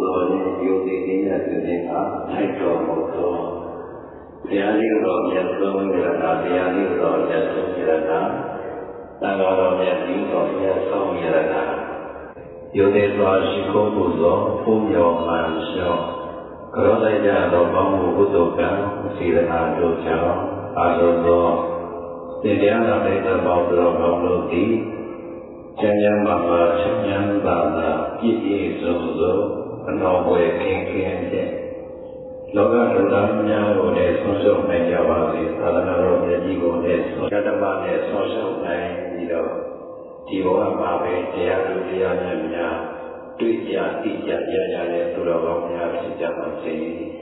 သောယုတ်တိနိယသူတွေဟာထိုက်တော်မူသောတရားလေးတော်မြတ်ဆုံးရတနာတရားလေးတော်မြတ်ဆုံးရတနာသံဃာတော်မြတ်ကြီးတော်မြတ်ဆုံးရတနာယုတ်တဲ့စွာရှိခိုးမှုသောဘုရားမှန်လျှော့ကရောလိုက်ကြသောကောင်းမှုကုသိုလ်ကံစေတနာတို့ကြောင့်အာရုံသောတရားနာတဲ့ပေါင်းတော်ကောင်းတို့သည်ကျမ်းစာမှာချမ်းသာသာပြည့်ပြည့်စုံစုံအတော်ဝယ်ခင်ခင်တဲ့လောကဒုက္ခများကိုလည်းဆုံးရှုံးနိုင်ကြပါစေသာသနာတော်မြတ်ကြီးကိုလည်းဆုံးဓမ္မနဲ့ဆုံးရှုံးနိုင်ပြီးတော့ဒီဘဝမှာပဲတရားသူတရားမြတ်များတွေ့ကြသိကြရကြတဲ့သူတော်ကောင်းများဖြစ်ကြပါစေ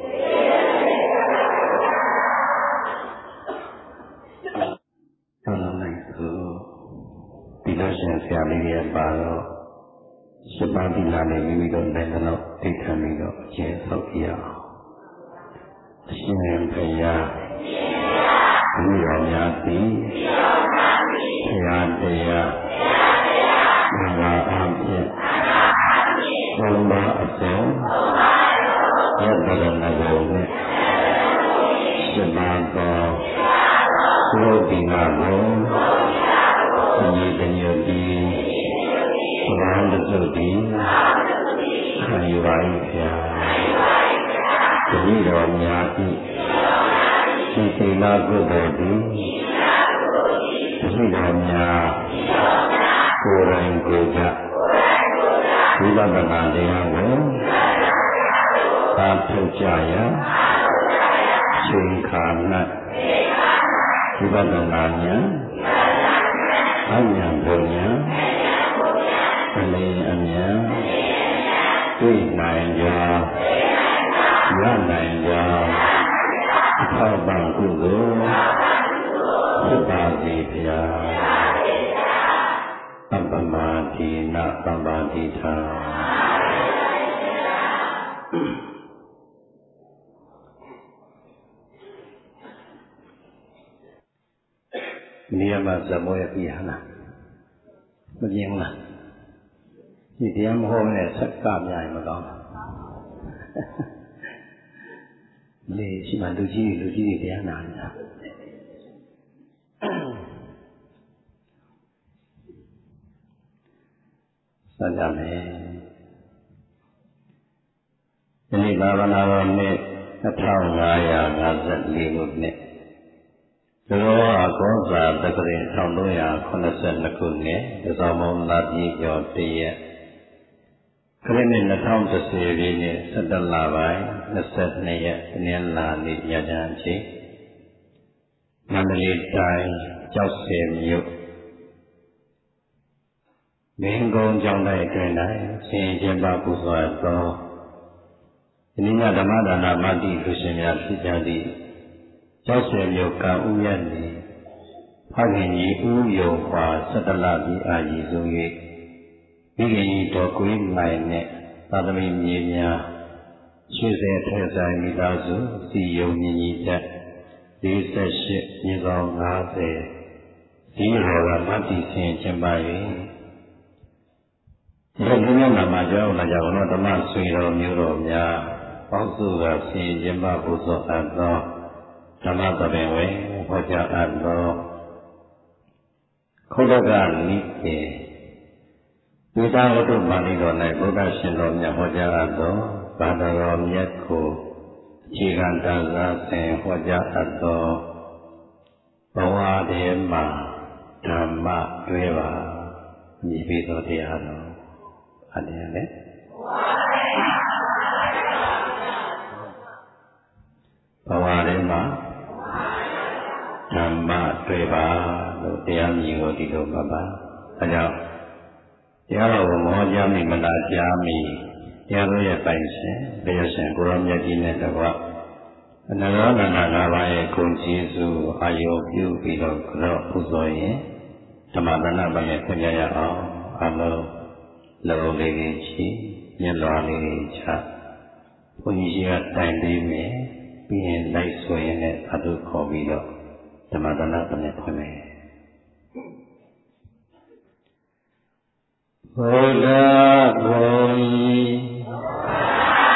ဒီလိုရှင်ဆရာလေးတွေပါတော့စပါးတိလာနဲ့မိမိတို့လည်းတော့သိခံပြီးတော့အကျဉ်းဆောက်ပြရအောင်အရှင်ဘုရားဘုရားများသည်ဘုရားတရားဘုရားအားဖြင့်ဘုရားအစုံယတ္တရဏဂုံနဲ့စပါးတော်သုတိနာဘုံဒီတညိုဒီဘာဝတ္တုဒီခံယူပါ၏ဗျာတတိတော်များဤဒီစေနာကုသိုလ်ဒီတတိတော်များကိုယ်တိုင်ကိုယ်ကြဝိပဿနာတရားကိုသာထုတ်ကြရချိန်ခါ၌ဝိပဿနာဉာဏ်အဉာဏ်ဘုံဉာဏ်အလင်းအမြန်တွေ့နိုင်ကြရနိုင်ကြအထောက်ပံ့ကုသိုလ်ဖြစ်ပါစေဗျာသဗ္ဗမာတိနသဗ္ဗတိထာနေရာမှာဇမောရပြဟလားမပြင်းလားဒီတရားမဟောနဲ့ဆက်ကမြိုင်မကောင်းလေရှိမှလူကြီးတွေတရားနာနေတာစကြမယ်ဒီနေ့ဘာဝနာတော်နှစ်2554ခုနှစ်သောကောဇာတက္ကရာ1382ခုနှစ်ဒီဆောင်မုံလာပြည်ကျော်တရက်ခရစ်နှစ်2010ပြည့်နှစ်17လပိုင်း22ရက်တနင်္လာနေ့ညချမ်းချိန်မန္တလေးတိုင်းကျောက်ဆည်မြို့မင်းကုန်းကျောင်းတိုင်းအတွင်း၌ဆင်ကျင်းပပူဇော်သောဒီနေ့ဓမ္မဒါနမတ္တိလူရှင်များဖြစ်ကြသည့်ကျောက်ဆည်မြို့ကံဥယျာဉ်ဖခင်ကြီးဦးယုံစွာ17လပြည်အာရည်ဆုံး၍မိခင်ကြီးတော်ကွေးနိုင်နဲ့သာသမီမြေများရွှေစဲထဲဆိုင်မိသားစုစီယုံညီညီတက်48မြေဆောင်50ဒီရောကမတ္တိဆင်ကျင်းပ၍ဒီလူမျိုးနာမှာကြောက်လာကြတော့ဓမ္မဆွေတော်မျိုးတော်များပေါင်းစုကဆင်ကျင်းပပူဇော်အပ်သောဓမ္မသဘင်ဝေဟောကြားအပ်သောခုဒကနိကေဝိသဝတ္ထုပါဠိတော်၌ဘုရားရှင်တော်မြတ်ဟောကြားအပ်သောဘာသာတော်မြတ်ကိုအခြေခံတရားသင်ဟောကြားအပ်သောဘဝတည်းမှာဓမ္မတွေးပါမြည်ပြီးသောတရားတော်အဲ့ဒါလေဘဝတည်းမှာဓမ္မတွေပါလို့တရားမြည်ကိုဒီလိုပါပါအဲကြောင့်တရားတော်ကိုမောကြားမိမလားကြားမိတရားတော်ရဲ့ပိုင်ရှင်ဘုရားရှင်ကိုရောမြတ်ကြီးနဲ့တကွအနန္တနာ၅ပါးရဲ့ဂုဏ်ကျေးဇူးအာရုံပြုပြီးတော့ကြောပူဇော်ရင်ဓမ္မသနာပိုင်းနဲ့ခွင့်ရရအောင်အလုံးလုံးလေးကြီးချီမျက်လွှာလေးကြီးချဘုန်းကြီးကတိုင်ပေးမယ်ပြီးရင်လိုက်ဆိုရင်လည်းအထုခေါ်ပြီးတော့ဓမ္မသနာပိုင်းနဲ့ခွင့်မယ်ဘုရားဘုရား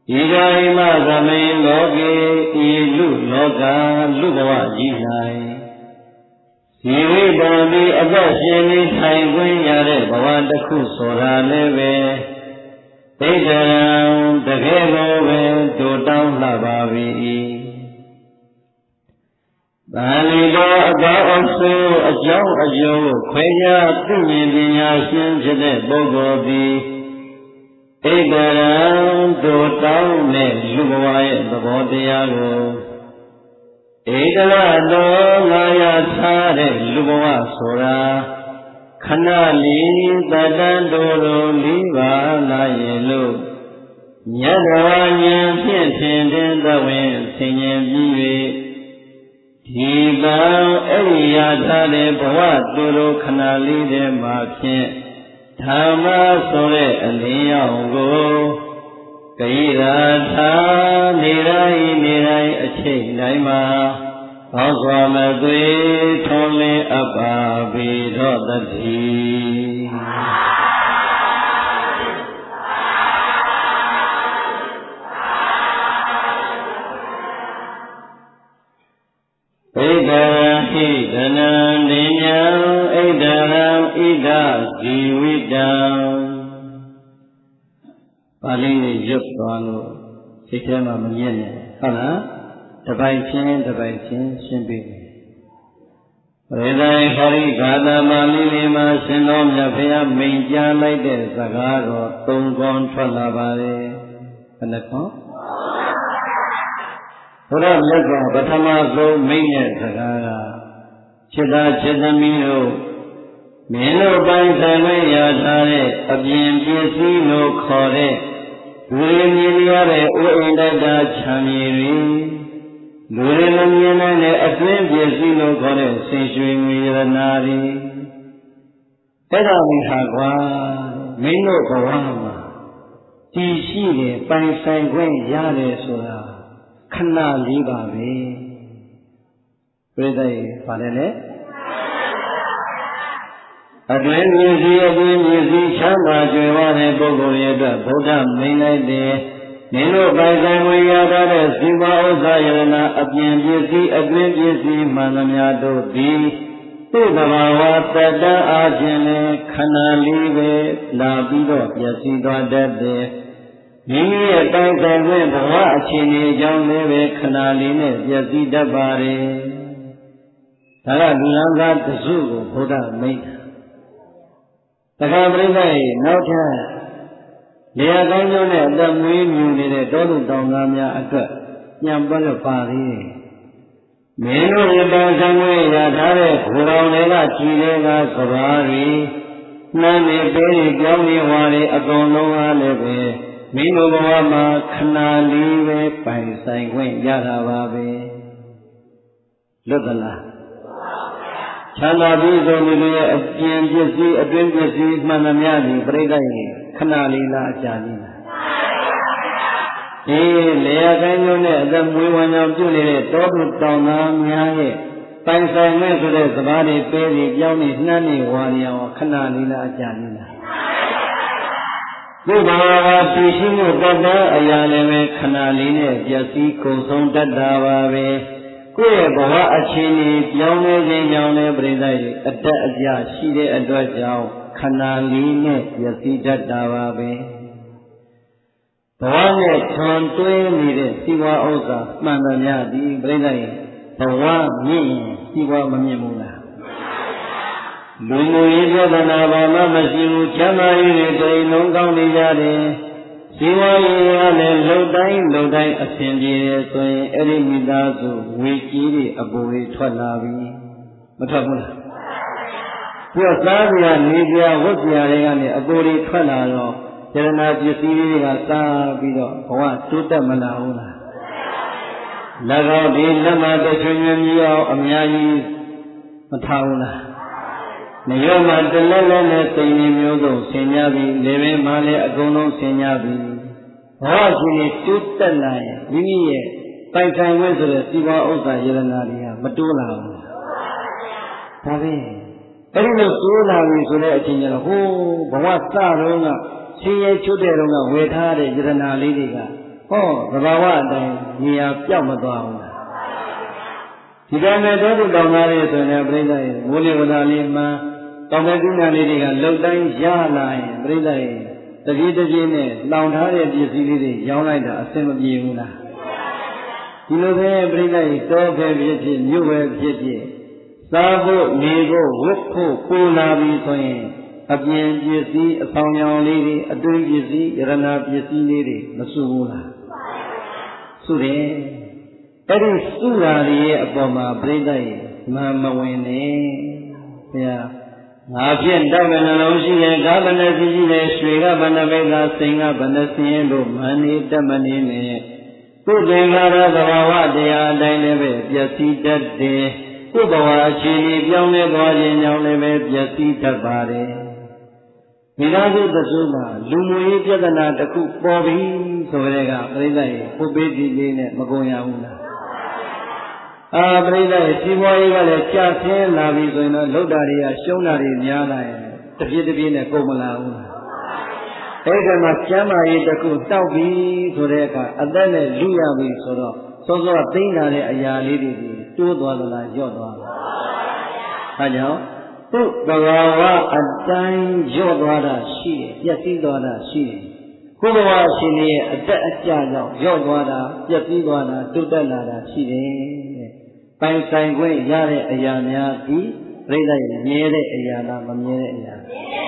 Igayima Zame Loge Ilu Loga Lubawa Jinai Sividami Abashini Taigwin Yare Bawadaku Sora Leve Tejaram Dagegove Dodam Labavi Balido Agaosu Ajau Ajau Kwaya Tumi Binyashin Jede Bogodi Tejaram Dodam Ne Lubawaya Babodiyago Tejarado Laya Thare Lubawa Sora Kanali Dadandoro Liva Layelu Nyadawanyan Pientin Dawin Sinyen Biwe Diba Eliyadale Bawa Duro Kanali De Mapien Dhama Sore Aliyango Kairata Nirai Achik Naima Bhagwamadwe Thole Abba Vidodati Edaram Hidanam Dinyam Edaram Ida Jividam Pali Yup Tuanu Sikema Manyene Hala Tabai Chin Shimbi Redai Hari Gada Mali Lima Sinom Yapaya Minja Laide Zagaro Tungon Chalabare Kanako Pura Lega Batamazo Mine Zagara Chida Chidamino Mino Bai Zame Yadare Abyan Piesino Kore Guriniare Uindada Chamiri Gurinamyana Atwin Piesino Kore Sishui Miranari Eda Mihagwa Mino Kawama Tishire Pai Sangwen Yare Sura Kana Liba Ve Predai Padele Adwen Muzi Chamba Jeware Bogoriada Boda Mainade Nino Baizanwe Yadare Siva Ozayana Abyan Jesi Adwen Jesi Manamyado Di Tudavawa Tada Ajene Kana Libe Labido Yasido Dade Mimi Baizanwe Bawa Achini Jamleve Kana Line Yasi Dabare Tara Langa Tsugo Boda Maina Tagabrida, Nauta, Leagano, the Moon, the Dodo Dongamia, Yambala Pari. Meno Yabazanwe, Yadare, Huronela, Chilega, Savari, Nani, Berry, Gami, Wari, Agonoa, Leve, Mino Wama, Kanalive, Pai Sangwin, Yadavabe. Lutala. Chana Bizo Nivea, Abyan Jesi, Abyan Jesi, Manamyadi, Bredai, Kanalila, Janina. Lea Ganyone, the Muan of Julie, Total Tona, Miahe, Pansai Mesure, Sabari, Peri, Yoni, Nani, Waria, Kanalila, Janina. Gubava, Pishingo, Dada, Ayaleme, Kanaline, Jesi, Kosong, Dadava, Queer Bawa Achini, Yone, Yone, Bredai, Adja, Shide, Adja, Kanaline, Yasida Davabe. Bawane, Tontoe, Mide, Siwa Oza, Mananyadi, Bredai, Bawa, Me, Siwa Mamimula. Lumu Yadana, Mashu, Chama, Nongami Yade. Siwa Yale, Lodai, Ascendi, Erimidazu, Wiki, Aburi, Twalavi, Matabula. Savia, Nivia, Wosia, Aburi, Twalaro, Terana, Yasiri, Sabido, What, Tuta Manauna. Lago, Lama, the Junior, Amiani, Matauna. Nayoma, the Lelene, Sayimiodo, Senyabi, Leve Male, Agono, Senyabi. Wajini, Tutanai, Mimi, Paintai Wizard, Siva Oza, Yelanaria, Matula. Tavi. Every Sula is on a China, who, Bawasa Ronga, See a Chuderunga, Wetade, Yelana Lidiga, ဟောသဘာဝအတိုင်းနေရာပြောက်မသွားဘူးဒီကနေ့တော့တောင်းသားလေးဆိုရင်ပြိဿရဲ့မိုးလေဝသလေးမှတောင်းတဲ့ကုဏလေးတွေကလှုပ်တိုင်းရလာရင်ပြိဿရဲ့တပြေးတပြေးနဲ့လောင်ထားတဲ့ပစ္စည်းလေးတွေရောင်းလိုက်တာအဆင်မပြေဘူးလားဒီလိုပဲပြိဿရဲ့တောပဲဖြစ်ဖြစ်မြို့ပဲဖြစ်ဖြစ်စားဖို့နေဖို့ဝတ်ဖို့ပူလာပြီဆိုရင်အပြင်ပစ္စည်းအဆောင်ရောင်လေးတွေအတွင်းပစ္စည်းယရဏပစ္စည်းလေးတွေမစုဘူးလားစုတယ်အဲ့ဒီစုရာတွေရဲ့အပေါ်မှာပြိဿရဲ့မဝင်နဲ့ဘုရားငါဖြင့်တောက်နှလုံးရှိတယ်ကာဗနစီရှိတယ်ရွှေကဗနမိတ်သာစိန်ကဗနစင်းတို့မန္နေတမနေနဲ့ကုသင်္ခါရသဘာဝတရားအတိုင်းလည်းပဲပျက်စီးတတ်တယ်ကိုယ်ဘဝအခြေအနေပြောင်းလဲသွားခြင်းကြောင့်လည်းပဲပျက်စီးတတ်ပါတယ်မိသားစုသစုမှာလူမှုရေးပြဿနာတစ်ခုပေါ်ပြီဆိုတဲ့ကပြိဿရဲ့ပုပ္ပေတိလေးနဲ့မကုန်ရဘူးလားပြိဿရဲ့စီးပွားရေးကလည်းကျဆင်းလာပြီဆိုရင်တော့လုဒ္ဓတွေကရှုံးတာတွေများလာရင်တပြေးတပြေးနဲ့ကုန်မလာဘူးလားအဲ့ဒါမှကျမ်းမာရေးတစ်ခုတောက်ပြီဆိုတဲ့အခါအသက်နဲ့လူရပြီဆိုတော့စောစောသိမ့်လာတဲ့အရာလေးတွေတိုးသွားသလားညော့သွားလားအဲကြောင့်သူ့သဘာဝအတိုင်းညော့သွားတာရှိတယ်ပျက်စီးသွားတာရှိတယ်ကိုယ်ဘဝရှင်ရဲ့အသက်အကျကြောင့်ညော့သွားတာပျက်စီးသွားတာတိုးတက်လာတာရှိတယ်ပိုင်ဆိုင်ခွင့်ရတဲ့အရာများဒီပြိဿရဲ့မြဲတဲ့အရာလားမမြဲတဲ့အရာ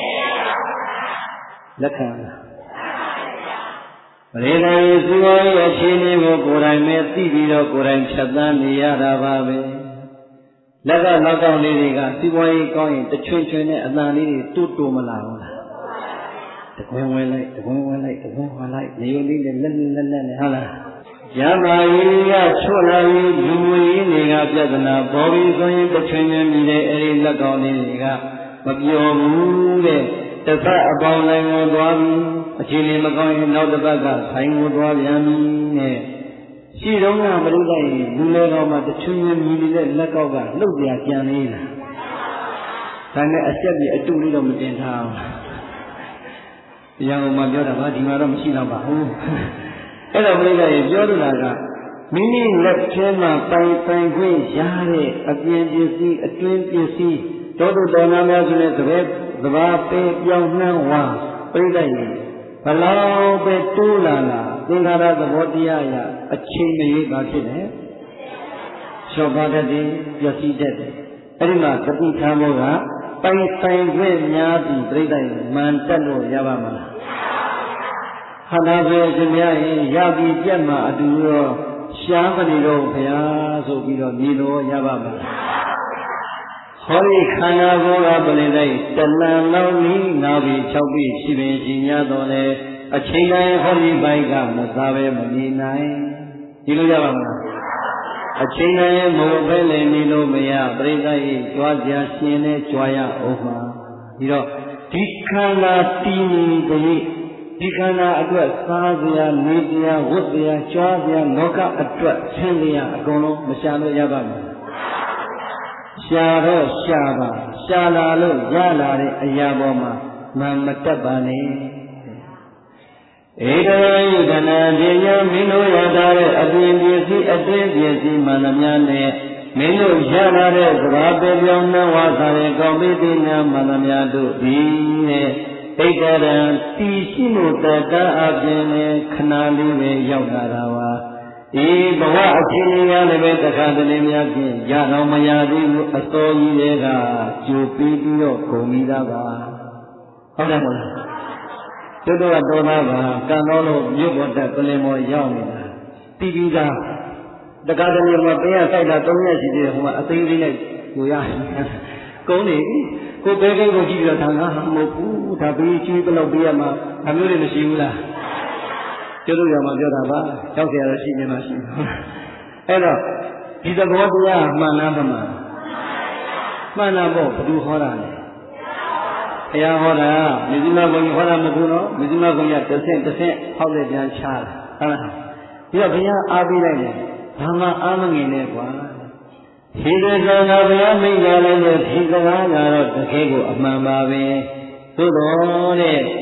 လက်ခံလားပရိသေယစီဝါရဲ့အခြေအနေကိုကိုယ်တိုင်ပဲသိပြီးတော့ကိုယ်တိုင်ဖြတ်သန်းနေရတာပါပဲလက်ကနောက်ကောင်းလေးတွေကစီဝါရေးကောင်းရင်တချွင်ချွင်နဲ့အတန်လေးတွေတိုးမလာဘူးလားတကွင်းဝင်လိုက်တကွင်းဝင်လိုက်တကွင်းဝင်လိုက်နေုံလေးနဲ့လက်နဲ့ဟုတ်လားရပါရေးကချွတ်လာပြီးလူငွေတွေကပြဿနာပေါ်ပြီးဆိုရင်တချွင်ချွင်မြည်တဲ့အဲဒီလက်ကောင်းလေးတွေကမပြောဘူးတဲ့တစ်ဖက်အပေါင်းတိုင်းကိုသွားပြီးအခြေအနေမကောင်းရင်နောက်တစ်ပတ်ကဆိုင်ကိုသွားပြန်ပြီနဲ့ရှိတော့ကမလို့တိုင်းလူလေကောင်မှတချွင်ချွင်မြည်နေတဲ့လက်ကောက်ကလှုပ်ပြကြံနေလားဒါနဲ့အဆက်ပြီးအတူလေးတော့မတင်ထားအောင်တရားဟောမှာပြောတာပါဒီမှာတော့မရှိတော့ပါဘူးအဲ့တော့ပြိဿရေပြောလို့ကမိမိလက်ထဲမှာပိုင်ခွင့်ရတဲ့အပြင်ပစ္စည်းအတွင်းပစ္စည်းတောတုတော်နာများဆိုတဲ့သဘာပေပြောင်းနှံ့ဝါပြိဿရေဘလောက်ပဲတိုးလာသင်္ခါရသဘောတရားရအချိန်မရွေးပါဖြစ်တယ်လျှော့ပါတတ်တယ်ပျက်စီးတတ်တယ်အဲ့ဒီမှာတတိထားဖို့ကပိုင်ခွင့်များပြီးပြိဿရေမှန်တက်လို့ရပါမလားခန္ဓာဆိုရှင်များရင်ရပြီးပြတ်မှာအတူရောရှားမနေတော့ဘုရားဆိုပြီးတော့မြည်လို့ရပါမလားဟောဒီခန္ဓာကိုယ်ကပလင်တိုင်းတဏှာလုံးကြီးငါပြီး6ပြီးရှိပင်ရှိများတော့လေအချိန်တိုင်းဟောဒီဘိုက်ကမစားပဲမနေနိုင်ဒီလိုရပါမလားအချိန်တိုင်းမဟုတ်ပဲလည်းနေလို့မရပြိဿကြီးကြွားစရာရှင်နဲ့ကြွားရအောင်ပါပြီးတော့ဒီခန္ဓာတည်နေတဲ့ဒီခန္ဓာအတွက်စားစရာနေစရာဝတ်စရာကြွားစရာလောကအတွက်ဆင်းစရာအကုန်လုံးမရှာလို့ရပါဘူးရှာတော့ရှာပါရှာလာလို့ရလာတဲ့အရာပေါ်မှာမတက်ပါနဲ့ဧကယုဒနာတေယမင်းတို့ရတာတဲ့အပြင်ပစ္စည်းအတွင်းပစ္စည်းမှန်သမျှနဲ့မင်းတို့ရလာတဲ့သဘာဝပြောင်းနှံဝါစာရဲ့ကောင်းပြီးတဲ့နာမှန်သမျှတို့ဒီနဲ့ဣတရံတည်ရှိမှုတတအပြင်နဲ့ခဏလေးပဲရောက်လာတာပါဒီဘဝအခြေအနေရလည်းပဲတခါတလေများဖြင့်ရတော့မရသေးဘူးအစောကြီးတွေကကြိုပြီးပြီးတော့ကုန်ပြီးသားပါဟုတ်တယ်မဟုတ်လားတို့တော့တော်သားပါကံတော်လို့မြို့ပေါ်တက်ပလင်ပေါ်ရောက်နေတာပြီးပြီးသားတခါတလေမှာပေးရစိုက်တာ3ရက်ရှိသေးတယ်ဟိုကအသိလေးနဲ့ကိုရကုန်းနေကိုပဲကိန်းကိုကြည့်ပြီးတော့ဒါငါမဟုတ်ဘူးဒါပြီးကျွေးဘလောက်ပေးရမှာအမျိုးတွေမရှိဘူးလားကျုပ်တို့ကမှပြောတာပါကြောက်ကြရတော့ရှိနေမှရှိအဲ့တော့ဒီသဘောတရားမှန်လားမမှန်မှန်လားပေါ့ဘယ်သူဟောတာလဲဘုရားဟောတာမြစ်မဘုံဟောတာမဟုတ်နော်မြစ်မဘုံကတစ်ဆင့်ဟောက်လက်ပြန်ချတာဟုတ်လားဒီတော့ဘုရားအားပေးလိုက်တယ်ဘာမှအားမငင်နဲ့ကွာဒီကံကဘုရားမိန့်ကြလိုက်တဲ့ဒီစကားကတော့တကယ်ကိုအမှန်ပါပဲသို့တော်တဲ့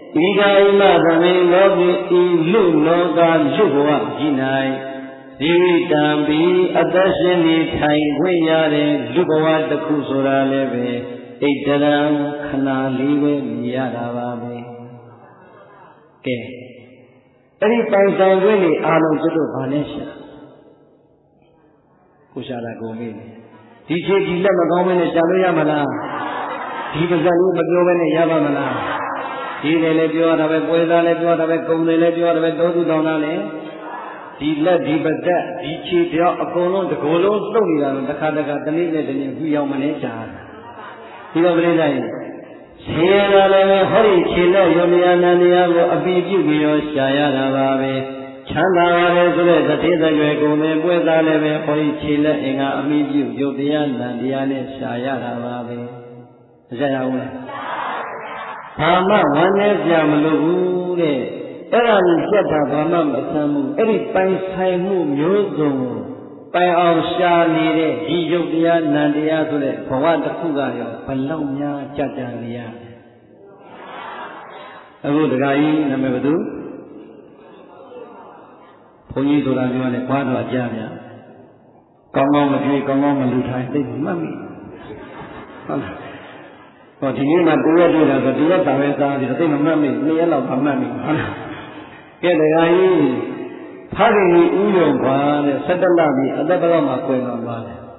ဤကာယမသမေလောကိဤလူလောကလူဘဝကြီး၌ဇီဝိတံဘီအသက်ရှင်နေထိုင်ခွင့်ရတဲ့လူဘဝတစ်ခုဆိုတာလည်းပဲဣတရံခဏလေးပဲမြင်ရတာပါပဲကဲအဲ့ဒီပိုင်ဆိုင်ခွင့်တွေအားလုံးကျွတ်တို့ဘာနဲ့ရှာကိုရှာတာကိုမေးတယ်ဒီခြေဒီလက်မကောင်းမနဲ့ရှာလို့ရမလားဒီပါဇက်လေးမပြောဘဲနဲ့ရပါမလားဒီလည်းပြောတာပဲပွဲသားလည်းပြောတာပဲကုံလည်းပြောတာပဲတောသူတောင်သားလည်းဒီလက်ဒီပါဇက်ဒီခြေပြောအကုန်လုံးတကိုယ်လုံးတုတ်နေတာတော့တစ်ခါတခါတနည်းနဲ့တနည်းပြီးရောက်မနေရှာဒီတော့ပြိဿရင်ဆင်းရဲတာလည်းဟောဒီခြေလက်ယုံနာနာတရားကိုအပိပြုပြီးတော့ရှာရတာပါပဲချမ်းသာရတယ်ဆိုတဲ့တတိသရွယ်ကိုယ်နဲ့ပွဲသားလည်းပဲဟောဒီခြေလက်အင်္ဂါအမိပြုယုတ်တရားနံတရားနဲ့ရှာရတာပါပဲမရှာရဘူးလားဘာမှဝမ်းနည်းကြမလို့ဘူးတဲ့အဲ့ဒါကိုပြတ်တာဘာမှမဆမ်းဘူးအဲ့ဒီပိုင်ဆိုင်မှုမျိုးစုံကိုပိုင်အောင်ရှာနေတဲ့ဒီယုတ်တရားနံတရားဆိုတဲ့ဘဝတစ်ခုကရောဘလောက်များကြကြနေရအခုဒကာကြီးနာမည်ဘယ်သူဘုန်းကြီးဆိုတာပြောတယ်ဘာတော့ကြားဗျာကောင်းကောင်းမကြွေးကောင်းကောင်းမလူထိုင်သိမှတ်မိဟုတ်လားဟောဒီနေ့မှတူရက်တွေ့တာဆိုတူရက်ပါပဲစားပြီးတော့သိမမှတ်မိ2ရက်လောက်မှမှတ်မိဟုတ်လားကဲဒကာကြီးဖခင်ကြီးဥယျုံပါတဲ့17လပြီးအသက်ဘယ်လောက်မှကွယ်တော်သွားတယ်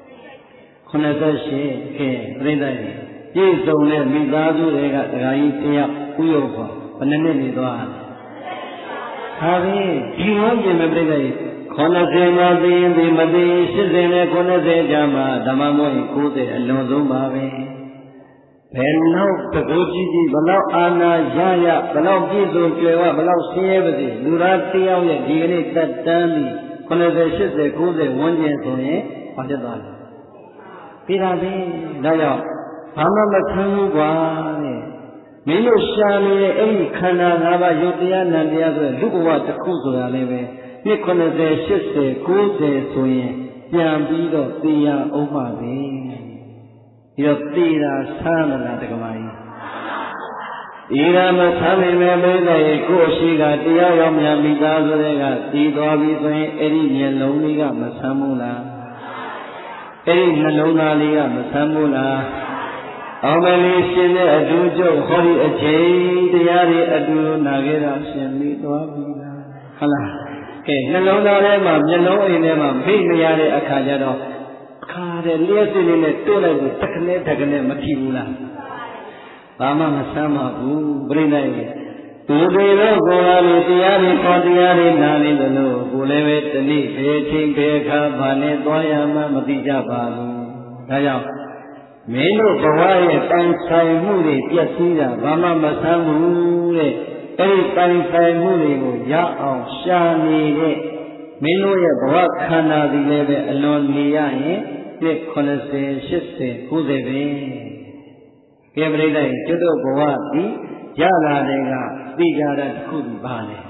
88ကဲပြိဿကြီးပြည့်စုံတဲ့မိသားစုတွေကဒကာကြီးတယောက်ဥယျုံပါဘယ်နှစ်နေသွားလဲဟာပြီဒီဝန်းကျင်မဲ့ပြိဿကြီး90မှာသိရင်ဒီမသိ80နဲ့90ကြာမှဓမ္မမို့90အလွန်ဆုံးပါပဲဘယ်လောက်တကူကြီးကြီးဘလောက်အာနာရရဘလောက်ပြည့်စုံကြွယ်ဝဘလောက်ဆင်းရဲပါစေလူသားတယောက်ရဲ့ဒီကနေ့တက်တန်းပြီး90 80 90ဝန်းကျင်ဆိုရင်ဘာဖြစ်သွားလဲပြီးတာပဲဒါကြောင့်ဘာမှမခံဘူးကွာတဲ့မင်းတို့ရှာနေတဲ့အဲ့ဒီခန္ဓာ၅ပါးယုတ်တရားနံတရားဆိုတဲ့လူဘဝတစ်ခုဆိုတာလည်းပဲနှစ်90 80 90ဆိုရင်ပြန်ပြီးတော့သိရအောင်ပါပဲဒီတော့သိတာဆမ်းမလားတက္ကမကြီးဤရမဆမ်းမိမဲ့ပြိဿရဲ့ကိုယ်ရှိကတရားရောက်မြတ်မိသားစုတွေကသိသွားပြီဆိုရင်အဲ့ဒီမျက်လုံးလေးကမဆမ်းဘူးလားအဲ့ဒီနှလုံးသားလေးကမဆမ်းဘူးလားအောင်မလေးရှင်တဲ့အတူကျုပ်ဟောဒီအချိန်တရားတွေအတူနာခဲ့တာရှင်မိသွားပြီလားဟုတ်လားကဲနှလုံးသားထဲမှာမျက်လုံးအိမ်ထဲမှာဖိတ်နေရတဲ့အခါကျတော့ခါတဲ့လျှက်စစ်လေးနဲ့တိုးလိုက်ပြီးတက္ကနဲ့မဖြစ်ဘူးလားဘာမှမဆမ်းပါဘူးပြိဿရဲ့သူတွေတော့ကိုယ်ဟာဒီတရားတွေခေါ်တရားတွေနာနေတယ်လို့ကိုယ်လည်းပဲတနည်းဘယ်ချိန်ဘယ်အခါဘာနဲ့သွားရမှမသိကြပါဘူးဒါကြောင့်မင်းတို့ဘဝရဲ့တိုင်ဆိုင်မှုတွေပြည့်စည်တာဘာမှမဆမ်းဘူးတဲ့အဲ့ဒီတိုင်ဆိုင်မှုတွေကိုရအောင်ရှာနေတဲ့မင်းတို့ရဲ့ဘဝခန္ဓာဒီလည်းပဲအလွန်နေရရင်နှစ်90 80 90ပဲကဲပြိဿရဲ့ကျွတ်တို့ဘဝဒီရလာတဲ့ကသိကြတာတစ်ခုဒီပါလေ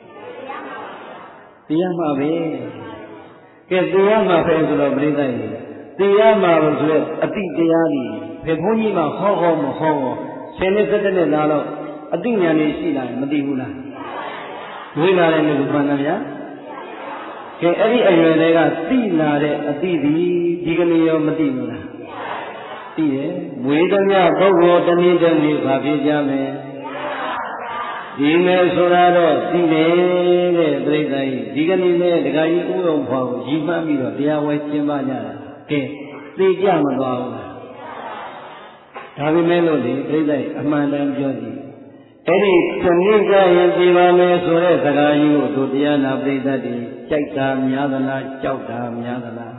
တရားမှာပဲကဲတရားမှာပဲဆိုတော့ပြိဿရဲ့တရားမှာလို့ဆိုရက်အတိတရားကြီးဘယ်ဘုန်းကြီးမှဟောမဟော10နှစ်17နှစ်လာတော့အတိညာနေရှိလာရင်မသိဘူးလားဝိလာတဲ့လူမှန်တယ်ဗျာကဲအဲ့ဒီအရွယ်တွေကသိလာတဲ့အတိဒီကနေ့ရောမသိဘူးလားသိတယ်ဝေဒနာပုဂ္ဂိုလ်တနည်းတနည်းဘာဖြစ်ကြမလဲဒီမဲ့ဆိုတာတော့သိတယ်တဲ့ပြိဿကြီးဒီကနေ့နဲ့ဒကာကြီးဥယျုံဖော်ကိုရည်မှန်းပြီးတော့တရားဝဲကျင်းပကြတာကဲသိကြမသွားဘူးလားဒါပေမဲ့လို့ဒီပြိဿကြီးအမှန်တမ်းပြောကြည့်အဲ့ဒီသနိကရင်ပြပါမယ်ဆိုတဲ့စကားကြီးကိုတို့တရားနာပြိဿတွေကြိုက်တာများသလားကြောက်တာများသလား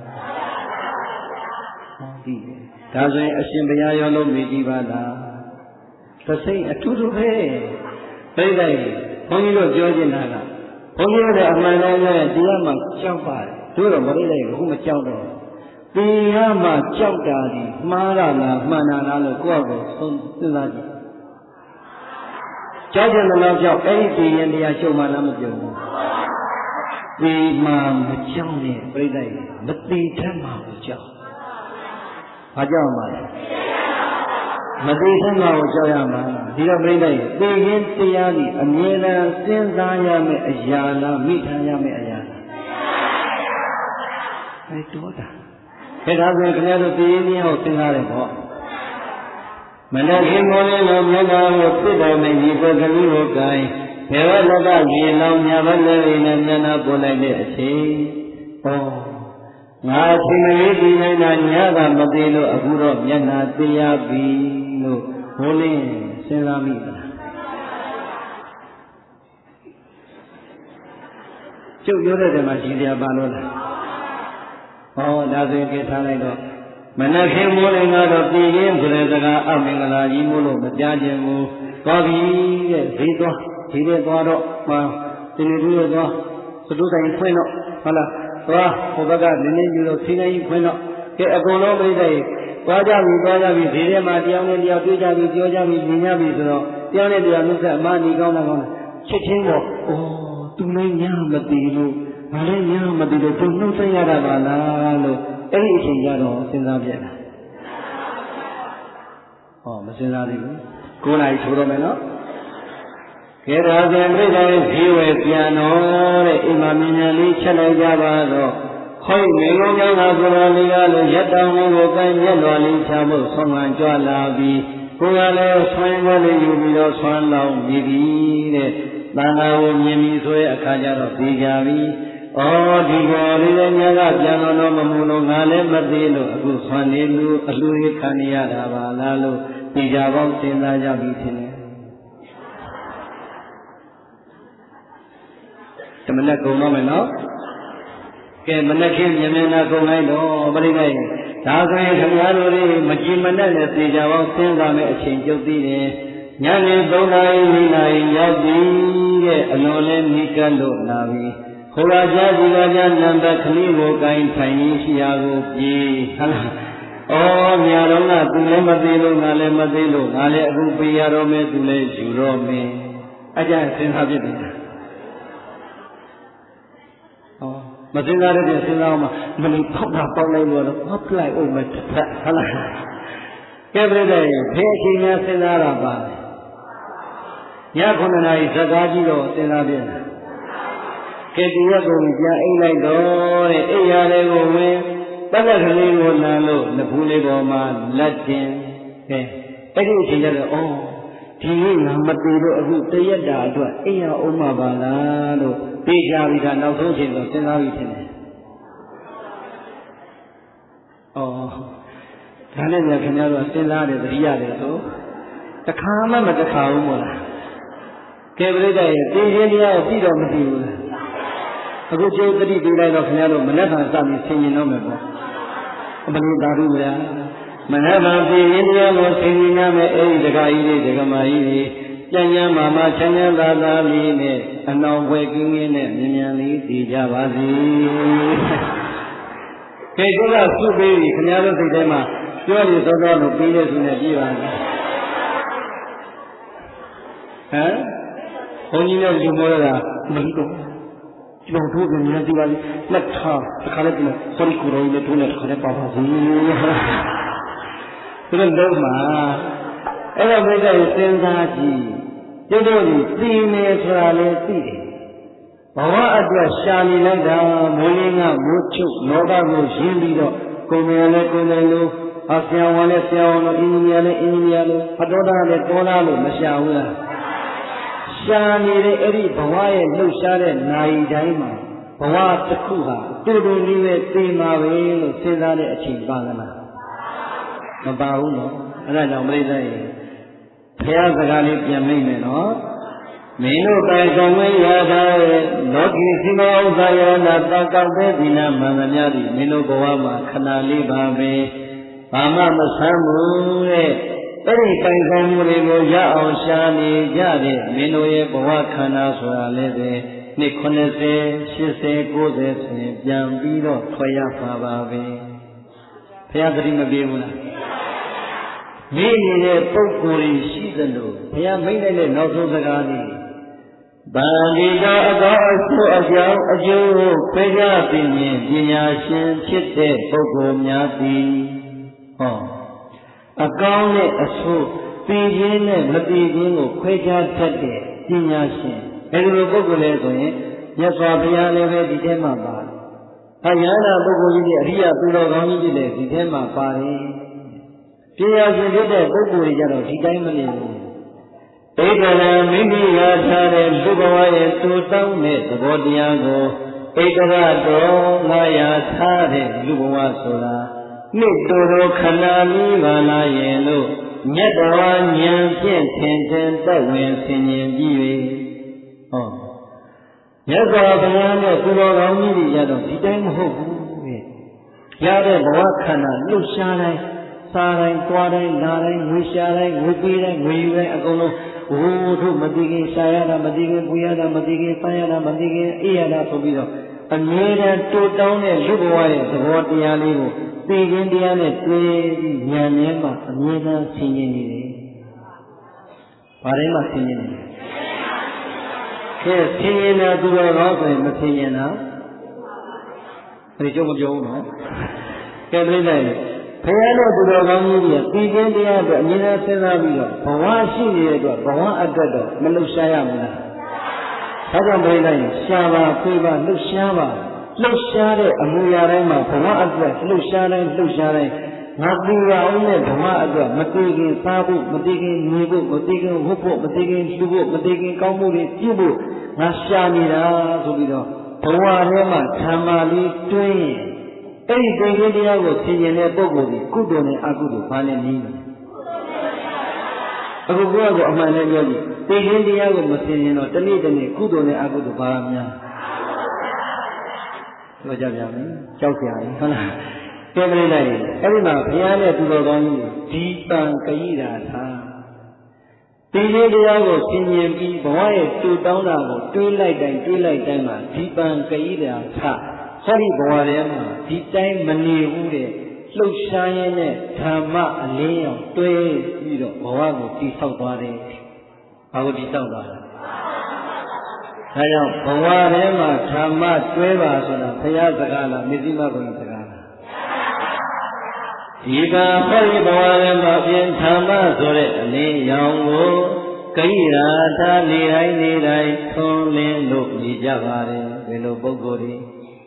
သိတယ်ဒါဆိုရင်အရှင်ဘုရားရောလို့မေးကြည့်ပါလားသစိတ်အထူးထူးပဲပြိဿကြီးဘုန်းကြီးတို့ပြောချင်တာကဘုန်းကြီးတို့အမှန်တမ်းရဲ့တရားမှကြောက်ပါတယ်တို့တော့ပြိဿကြီးကခုမကြောက်တော့တရားမှကြောက်တာဒီမှားတာလားမှန်တာလားလို့ကိုယ့်အကိုသုံးစဉ်းစားကြည့်ကြောက်ကြမလားကြောက်အဲ့ဒီသိရင်တရားရှုံမှလားမပြောဘူးဒီမှာမကြောက်နဲ့ပြိဿကြီးမသိတတ်မှမကြောက်ဘာကြောက်မှလဲကမသိစမ်းမှာကိုကြောက်ရမှာဒီတော့ပြိဋ္ဌာန်သိရင်တရားဒီအမြဲတမ်းစဉ်းစားရမယ့်အရာလားမိထားရမယ့်အရာလားအဲတော့တာဒါဆိုရင်ခင်ဗျားတို့သိရင်မျိုးစဉ်းစားတယ်ပေါ့မနက်ခင်းမိုးလင်းလို့မျက်နှာကိုပြစ်တော်မင်းဒီပကလေးကိုကိုင်းဘယ်ဘက်လက်ကရေလောင်ညာဘက်လည်းနဲ့မျက်နှာပို့လိုက်တဲ့အချိန်ဩငါအချိန်မလေးဒီနိုင်တာညကမသေးလို့အခုတော့မျက်နှာတရားပြီလို့မိုးလင်းစဉ်းစားမိလားကျုပ်ပြောတဲ့တည်းမှာရှင်တရားပါလို့လားဩဒါဆိုရင်ထားလိုက်တော့မနက်ခင်းမိုးလင်းကတော့ပြည်ရင်းဆိုတဲ့စကားအမင်္ဂလာကြီးမို့လို့မကြားခြင်းဘူးသွားပြီတဲ့ဈေးသွားဈေးထဲသွားတော့မှဒီလိုလိုသွားသတို့ဆိုင်ဖွင့်တော့ဟုတ်လားသွားဟိုဘက်ကနည်းနည်းယူတော့ဈေးတိုင်းဖွင့်တော့ကဲအကုန်လုံးပြိတ္တိသွားကြပြီဈေးထဲမှာတရားနဲ့တရားတွေ့ကြပြီပြောကြပြီမြင်ကြပြီဆိုတော့တရားနဲ့တရားနှုတ်ဆက်အမနီကောင်းတာချက်ချင်းတော့အိုးသူလည်းညမသိလို့ငါလည်းညမသိလို့သူနှုတ်ဆက်ရတာပါလားလို့အဲ့ဒီအချိန်ကျတော့စဉ်းစားပြက်လာဟောမစဉ်းစားသေးဘူး9 နာရီထိုးတော့မယ်နော်ကဲဒါဆိုရင်ပြိတ္တိဈေးဝယ်ပြန်တော့တဲ့အိမ်မှာမြင်မြန်လေးချက်လိုက်ကြပါတော့ဟောမေလုံးကြောင့်သာကိုယ်တော်လေးကလည်းရက်တောင်လေးကိုကိုင်းမျက်လွှာလေးချဖို့ဆောင်းမှန်ကြွလာပြီးကိုယ်ကလည်းဆွမ်းပွဲလေးယူပြီးတော့ဆွမ်းလောင်းပြီးပြီတဲ့တန်ခါကိုမြင်ပြီးဆိုရဲ့အခါကျတော့သိကြပြီဩဒီပေါ်လေးလည်းညကပြန်တော့မမူလို့ငါလည်းမသိလို့အခုဆွမ်းနေလူအလှူရခံရတာပါလားလို့သိကြပေါင်းစဉ်းစားကြပြီထင်တယ်တမနဲ့ကုန်တော့မယ်နော်ကဲမနဲ့ခင်းမြင်မြင်နာကုန်လိုက်တော့ပြိဋ္ဌာန်ဒါဆိုရင်ခင်ဗျားတို့တွေမကြည်မနဲ့လည်းသိကြပေါင်းစဉ်းစားမယ့်အချိန်ကျုပ်သိတယ်ညနေ3 နာရီ4 နာရီရောက်ပြီတဲ့အလွန်လည်းမိကတ်လို့လာပြီဟိုကကြားဒီကကြားနံပါတ်ကလေးကိုကိုင်းထိုင်ရရှိရာကိုပြေးဟုတ်လားဩညာတော့ကသူလည်းမသိလို့ငါလည်းမသိလို့ငါလည်းအခုပေးရတော့မယ်သူလည်းယူတော့မယ်အကြံစဉ်းစားဖြစ်ပြီမစဉ်းစားတဲ့စဉ်းစားအောင်မလီဖောက်တာပေါက်လိုက်လို့တော့ဖောက်လိုက်အောင်မထက်ဟုတ်လားကဲပြိတ္တိဘယ်အချိန်များစဉ်းစားတာပါည9 နာရီဇကားကြီးတော့စဉ်းစားပြန်ကဲဒီရက်ကိုပြန်အိတ်လိုက်တော့တဲ့အိယာလေးကိုဝင်ပတ်သက်ကလေးကိုလမ်းလို့လက်ဖူးလေးပေါ်မှာလက်တင်ကဲအဲ့ဒီအချိန်ကျတော့ဒီနေ့ငါမတည်လို့အခုတရက်တာအတွက်အိယာအောင်မှာပါလားလို့သိကြပြီဒါနောက်ဆုံးချိန်ဆိုစဉ်းစားပြီးထင်တယ်ဒါနဲ့ကြခင်ဗျားတို့စဉ်းစားတယ်သတိရတယ်ဆိုတခါမှမတခါဘူးမို့လားကဲပြိတ္တိရဲ့သိခြင်းတရားကိုပြီးတော့မသိဘူးလားအခုကျိုးတတိပြီးလိုက်တော့ခင်ဗျားတို့မနက်ဖြန်စပြီးဆင်ရင်တော့မယ်ပေါ့အမလို့သာဓုဗျာမနက်ဖြန်သိခြင်းတရားကိုဆင်ရင်ရမယ်အဲ့ဒီဒကာကြီးတွေဒကာမကြီးတွေကျန်ကျန်မာမာချမ်းချမ်းသာသာလေးနဲ့အနောင်ပွဲကင်းကင်းနဲ့မြင်မြန်လေးတည်ကြပါစေကဲကျိုးကစုပေးပြီခင်ဗျားတို့စိတ်ထဲမှာပြောရသောသောလို့ပြီးတဲ့သူနဲ့ပြေးပါမယ်ဘုန်းကြီးနဲ့ဒီမောရတာမလို့ကျွန်တော်တို့ကမြန်စီပါလိလက်ထားတစ်ခါလည်းဒီခေါရီကိုရိုင်းနဲ့ထိုးနဲ့တစ်ခါလည်းပါပါစေသူတို့လုံးမှာအဲ့တော့ပြိတ္တိစဉ်းစားကြည့်ကျုပ်တို့ဒီသိနေဆိုတာလည်းသိတယ်ဘဝအတွက်ရှာနေလိုက်တာမိုးရင်းကမိုးချုပ်လောကကိုရင်းပြီးတော့ကိုယ်မယ်လည်းကိုယ်မယ်လို့ဆရာဝန်လည်းဆရာဝန်လို့အင်ဂျင်နီယာလည်းအင်ဂျင်နီယာလို့ဖတော်သားလည်းတော်သားလို့မရှာဘူးလားရှာနေတဲ့အဲ့ဒီဘဝရဲ့လှုပ်ရှားတဲ့နာရီတိုင်းမှာဘဝတစ်ခုဟာတူတူလေးပဲသိမှာပဲလို့စဉ်းစားတဲ့အချိန်ပါလားမပါဘူးနော်အဲ့ဒါကြောင့်ပြိတ္တိရဲ့ဘုရားစကားလေးပြန်မိတ်မယ်နော်မင်းတို့ပိုင်ဆောင်ဝေးရတာလောကီစီမဥစ္စာယနာတကောက်တဲ့ဒီနာမှန်သမျှသည်မင်းတို့ဘဝမှာခဏလေးပါပဲဘာမှမဆမ်းဘူးတဲ့အဲ့ဒီပိုင်ဆောင်မှုတွေကိုရအောင်ရှာနေကြတဲ့မင်းတို့ရဲ့ဘဝခန္ဓာဆိုတာလည်းပဲနှစ်90 80 90ဆိုရင်ပြန်ပြီးတော့ထွက်ရပါပါပဲဘုရားသတိမပြေဘူးလားမိနေတဲ့ပုဂ္ဂိုလ်ကြီးရှိသလိုဘုရားမိတ်တဲ့နောက်ဆုံးစကားလေးဗန္ဒီတာအကောအကျိုးအကြောင်းအကျိုးခွဲခြားသိမြင်ပညာရှင်ဖြစ်တဲ့ပုဂ္ဂိုလ်များသည်အကောင်းနဲ့အဆိုးသိခြင်းနဲ့မသိခြင်းကိုခွဲခြားတတ်တဲ့ပညာရှင်အဲဒီလိုပုဂ္ဂိုလ်လဲဆိုရင်မြတ်စွာဘုရားလည်းပဲဒီထဲမှာပါတယ်။ဟာယန္တာပုဂ္ဂိုလ်ကြီးတွေအရိယသူတော်ကောင်းကြီးတွေလည်းဒီထဲမှာပါတယ်။ပညာရှင်ဖြစ်တဲ့ပုဂ္ဂိုလ်တွေကြတော့ဒီတိုင်းမနေဘူး။ဧကရမိမိရထားတဲ့လူဘဝရဲ့တူတောင်းတဲ့သဘောတရားကိုဧကရတော်ငါရထားတဲ့လူဘဝဆိုတာနှစ်တူတော်ခဏမီပါလာရဲ့လို့မြတ်တော်ဉာဏ်ဖြင့်ထင်ထင်သက်ဝင်ဆင်ញင်ပြီး၍ဟောမြတ်စွာဘုရားနဲ့သူတော်ကောင်းကြီးတွေရတော့ဒီတိုင်းမဟုတ်ဘူးတဲ့ရတဲ့ဘဝခန္ဓာလှုပ်ရှားတိုင်းစားတိုင်းသွားတိုင်းလာတိုင်းငွေရှာတိုင်းငွေပေးတိုင်းငွေယူတိုင်းအကုန်လုံးဟိုတို့မသိခင်ရှာရတာမသိခင်ပူရတာမသိခင်ဆန်းရတာမသိခင်အေးရတာဆိုပြီးတော့အမြဲတမ်းတိုးတောင်းတဲ့လူဘဝရဲ့သဘောတရားလေးကိုသိခြင်းတရားနဲ့တွေ့ပြီးဉာဏ်ထဲမှာအမြဲတမ်းဆင်ခြင်နေတယ်။ဘာထဲမှာဆင်ခြင်နေလဲ။ဆင်ခြင်တာသူတော်ကောင်းဆိုရင်မဆင်ခြင်တာဒီကြုံမပြောဘူးနော်။ကဲပြိဿရဲ့ဘုရားတို့သူတော်ကောင်းကြီးတွေကသိခြင်းတရားအတွက်အမြဲတမ်းစဉ်းစားပြီးတော့ဘဝရှိနေတဲ့အတွက်ဘဝအတွက်တော့မလှုပ်ရှားရဘူးလား။ဒါကြောင့်ပြိဿရဲ့ရှားပါဖွေးပါလှုပ်ရှားပါလှုပ်ရှားတဲ့အမှုရာတိုင်းမှာဘဝအတွက်လှုပ်ရှားတိုင်းလှုပ်ရှားတိုင်းငါသိရအောင်နဲ့ဘဝအတွက်မသိခင်စားဖို့မသိခင်နေဖို့မသိခင်ဝတ်ဖို့မသိခင်လှူဖို့မသိခင်ကောင်းမှုတွေပြုဖို့ငါရှားနေတာဆိုပြီးတော့ဘဝထဲမှာဓမ္မလေးတွင်းအဲ့ဒီသင်္ကေတတရားကိုဆင်ခြင်တဲ့ပုဂ္ဂိုလ်ဒီကုသိုလ်နဲ့အကုသိုလ်ဘာနဲ့နည်းလဲအခုဘုရားကအမှန်နဲ့ပြောကြည့်သင်္ကေတတရားကိုမဆင်ခြင်တော့တနေ့တနေ့ကုသိုလ်နဲ့အကုသိုလ်ဘာများပြောကြပြန်မယ်ကြောက်ကြရင်ဟုတ်လားကဲပြိလိုက်အဲ့ဒီမှာဘုရားနဲ့သူတော်ကောင်းကြီးဒီပံကရိတာသာဒီလေးတရားကိုဆင်ញင်ပြီးဘဝရဲ့တူတောင်းတာကိုတွေးလိုက်တိုင်းမှာဒီပံကရိတာသာဟောဒီဘဝထဲမှာဒီတိုင်းမနေဘူးတဲ့လှုပ်ရှားရင်းနဲ့ဓမ္မအလင်းရောင်တွဲပြီးတော့ဘဝကိုတည်ဆောက်သွားတယ်။ဘာကိုတည်ဆောက်သွားလဲ။ဒါကြောင့်ဘဝထဲမှာဓမ္မတွဲပါဆိုတာဘုရားစကားလားမေဇိမဘုရားစကားလားဒီကဟောဒီဘဝထဲမှာပြင်ဓမ္မဆိုတဲ့အလင်းရောင်ကိုကိရာသာနေတိုင်းထွန်းလင်းလို့နေကြပါတယ်ဘယ်လိုပုဂ္ဂိုလ်တွေ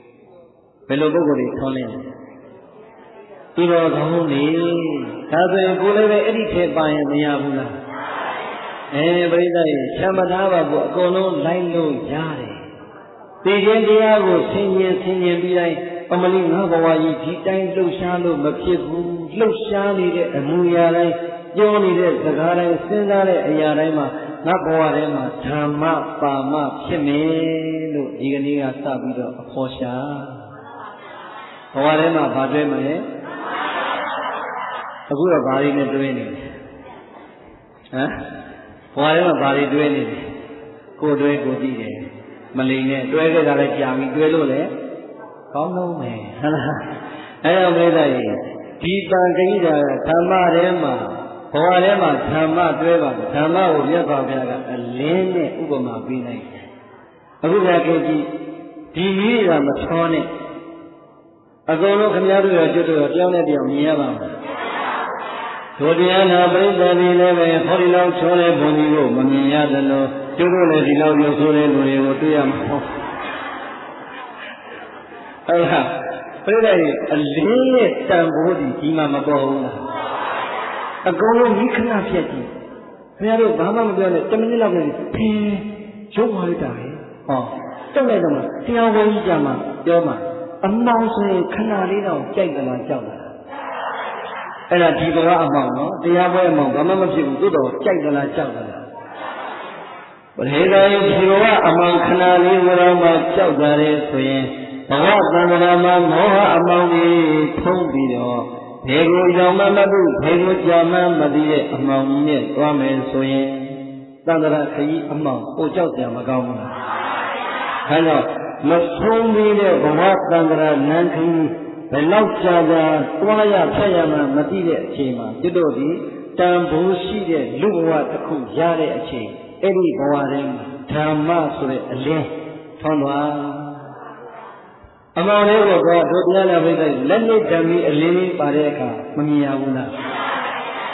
ထွန်းလင်းသူတော်ကောင်းတွေဒါဆိုရင်ကိုယ်လည်းပဲအဲ့ဒီထဲပါရင်မရဘူးလားပရိသတ်ရဲ့ချမ်းသာပါဖို့အကုန်လုံးလိုက်လို့ရတယ်။သိခြင်းတရားကိုဆင်ញင်ပြီးတိုင်းအမလီငါဘဝကြီးဒီတိုင်းလှုပ်ရှားလို့မဖြစ်ဘူး။လှုပ်ရှားနေတဲ့အမှုရာတိုင်းပြောနေတဲ့စကားတိုင်းစဉ်းစားတဲ့အရာတိုင်းမှာငါဘဝထဲမှာဓမ္မပါမဖြစ်မယ်လို့ဒီကနေ့ကစပြီးတော့အဖို့ရှာဘဝထဲမှာဘာတွဲမလဲ။အခုတော့ဘာတွေနဲ့တွဲနေလဲ။ဟမ်ဘဝထဲမှာဘာတွေတွဲနေလဲကိုတွဲကိုသိတယ်မလိမ်နဲ့တွဲခဲ့တာလည်းကြာပြီတွဲလို့လည်းကောင်းလုံးပဲဟုတ်လားအဲဒါပြိဿကြီးဒီတန်ခိတာဓမ္မထဲမှာဘဝထဲမှာဓမ္မတွဲပါဓမ္မကိုမြတ်စွာဘုရားကအလင်းနဲ့ဥပမာပေးလိုက်တယ်အခုကကြည့်ဒီနည်းကမချောနဲ့အကုန်လုံးခင်ဗျားတို့ရောကျွတ်တို့ရောတယောက်နဲ့တယောက်မြင်ရပါမယ်တို့တရားနာပရိသတ်တွေလည်းပဲဟောဒီလောက်ချောတဲ့ဘုံကြီးကိုမမြင်ရသလိုတို့တို့လည်းဒီလောက်ရုပ်ဆိုးတဲ့လူတွေကိုတွေ့ရမှာဟုတ်လားပရိသတ်တွေအလင်းရဲ့တန်ဖိုးဒီမှာမပေါ်ဘူးလားအကုန်လုံးမိခဏဖြတ်ကြည့်ခင်ဗျားတို့ဘာမှမပြောနဲ့10မိနစ်လောက်နဲ့ဖင်းရုပ်သွားလိုက်တာပဲဟောတုတ်လိုက်တော့မှတရားဝဲကြီးကြမှာပြောမှာအမှောင်ဆိုရင်ခဏလေးတော့ကြိုက်သလားကြောက်လားအဲ့ဒါဒီဘဝအမှောင်နော်တရားပွဲအမှောင်ဘာမှမဖြစ်ဘူးသို့တော်ကြိုက်သလားကြောက်သလားပရိသေယဒီဘဝအမှောင်ခဏလေးဘဝမှာကြောက်ကြတယ်ဆိုရင်ဘဝသံဃာမှာမောဟအမှောင်ကြီးထုံးပြီးတော့ဘယ်ကိုကြောင်မှမသိဘယ်ကိုကြာမှမသိတဲ့အမှောင်ကြီးနဲ့သွားမယ်ဆိုရင်သံဃာခရီးအမှောင်ကိုကြောက်ကြမကောင်းဘူးလားအဲတော့မဆုံးသေးတဲ့ဘဝသံဃာနန်းခရီးဘယ်လောက်ကြာသွားရဖျက်ရမှမသိတဲ့အချိန်မှာကျွတ်တို့ဒီတန်ဖိုးရှိတဲ့လူဘဝတစ်ခုရတဲ့အချိန်အဲ့ဒီဘဝထဲမှာဓမ္မဆိုတဲ့အလင်းထွန်းသွားအမှန်လေးကိုတို့တရားနာပိဿလက်နဲ့ဓမ္မီအလင်းလေးပါတဲ့အခါမမြင်ရဘူးလား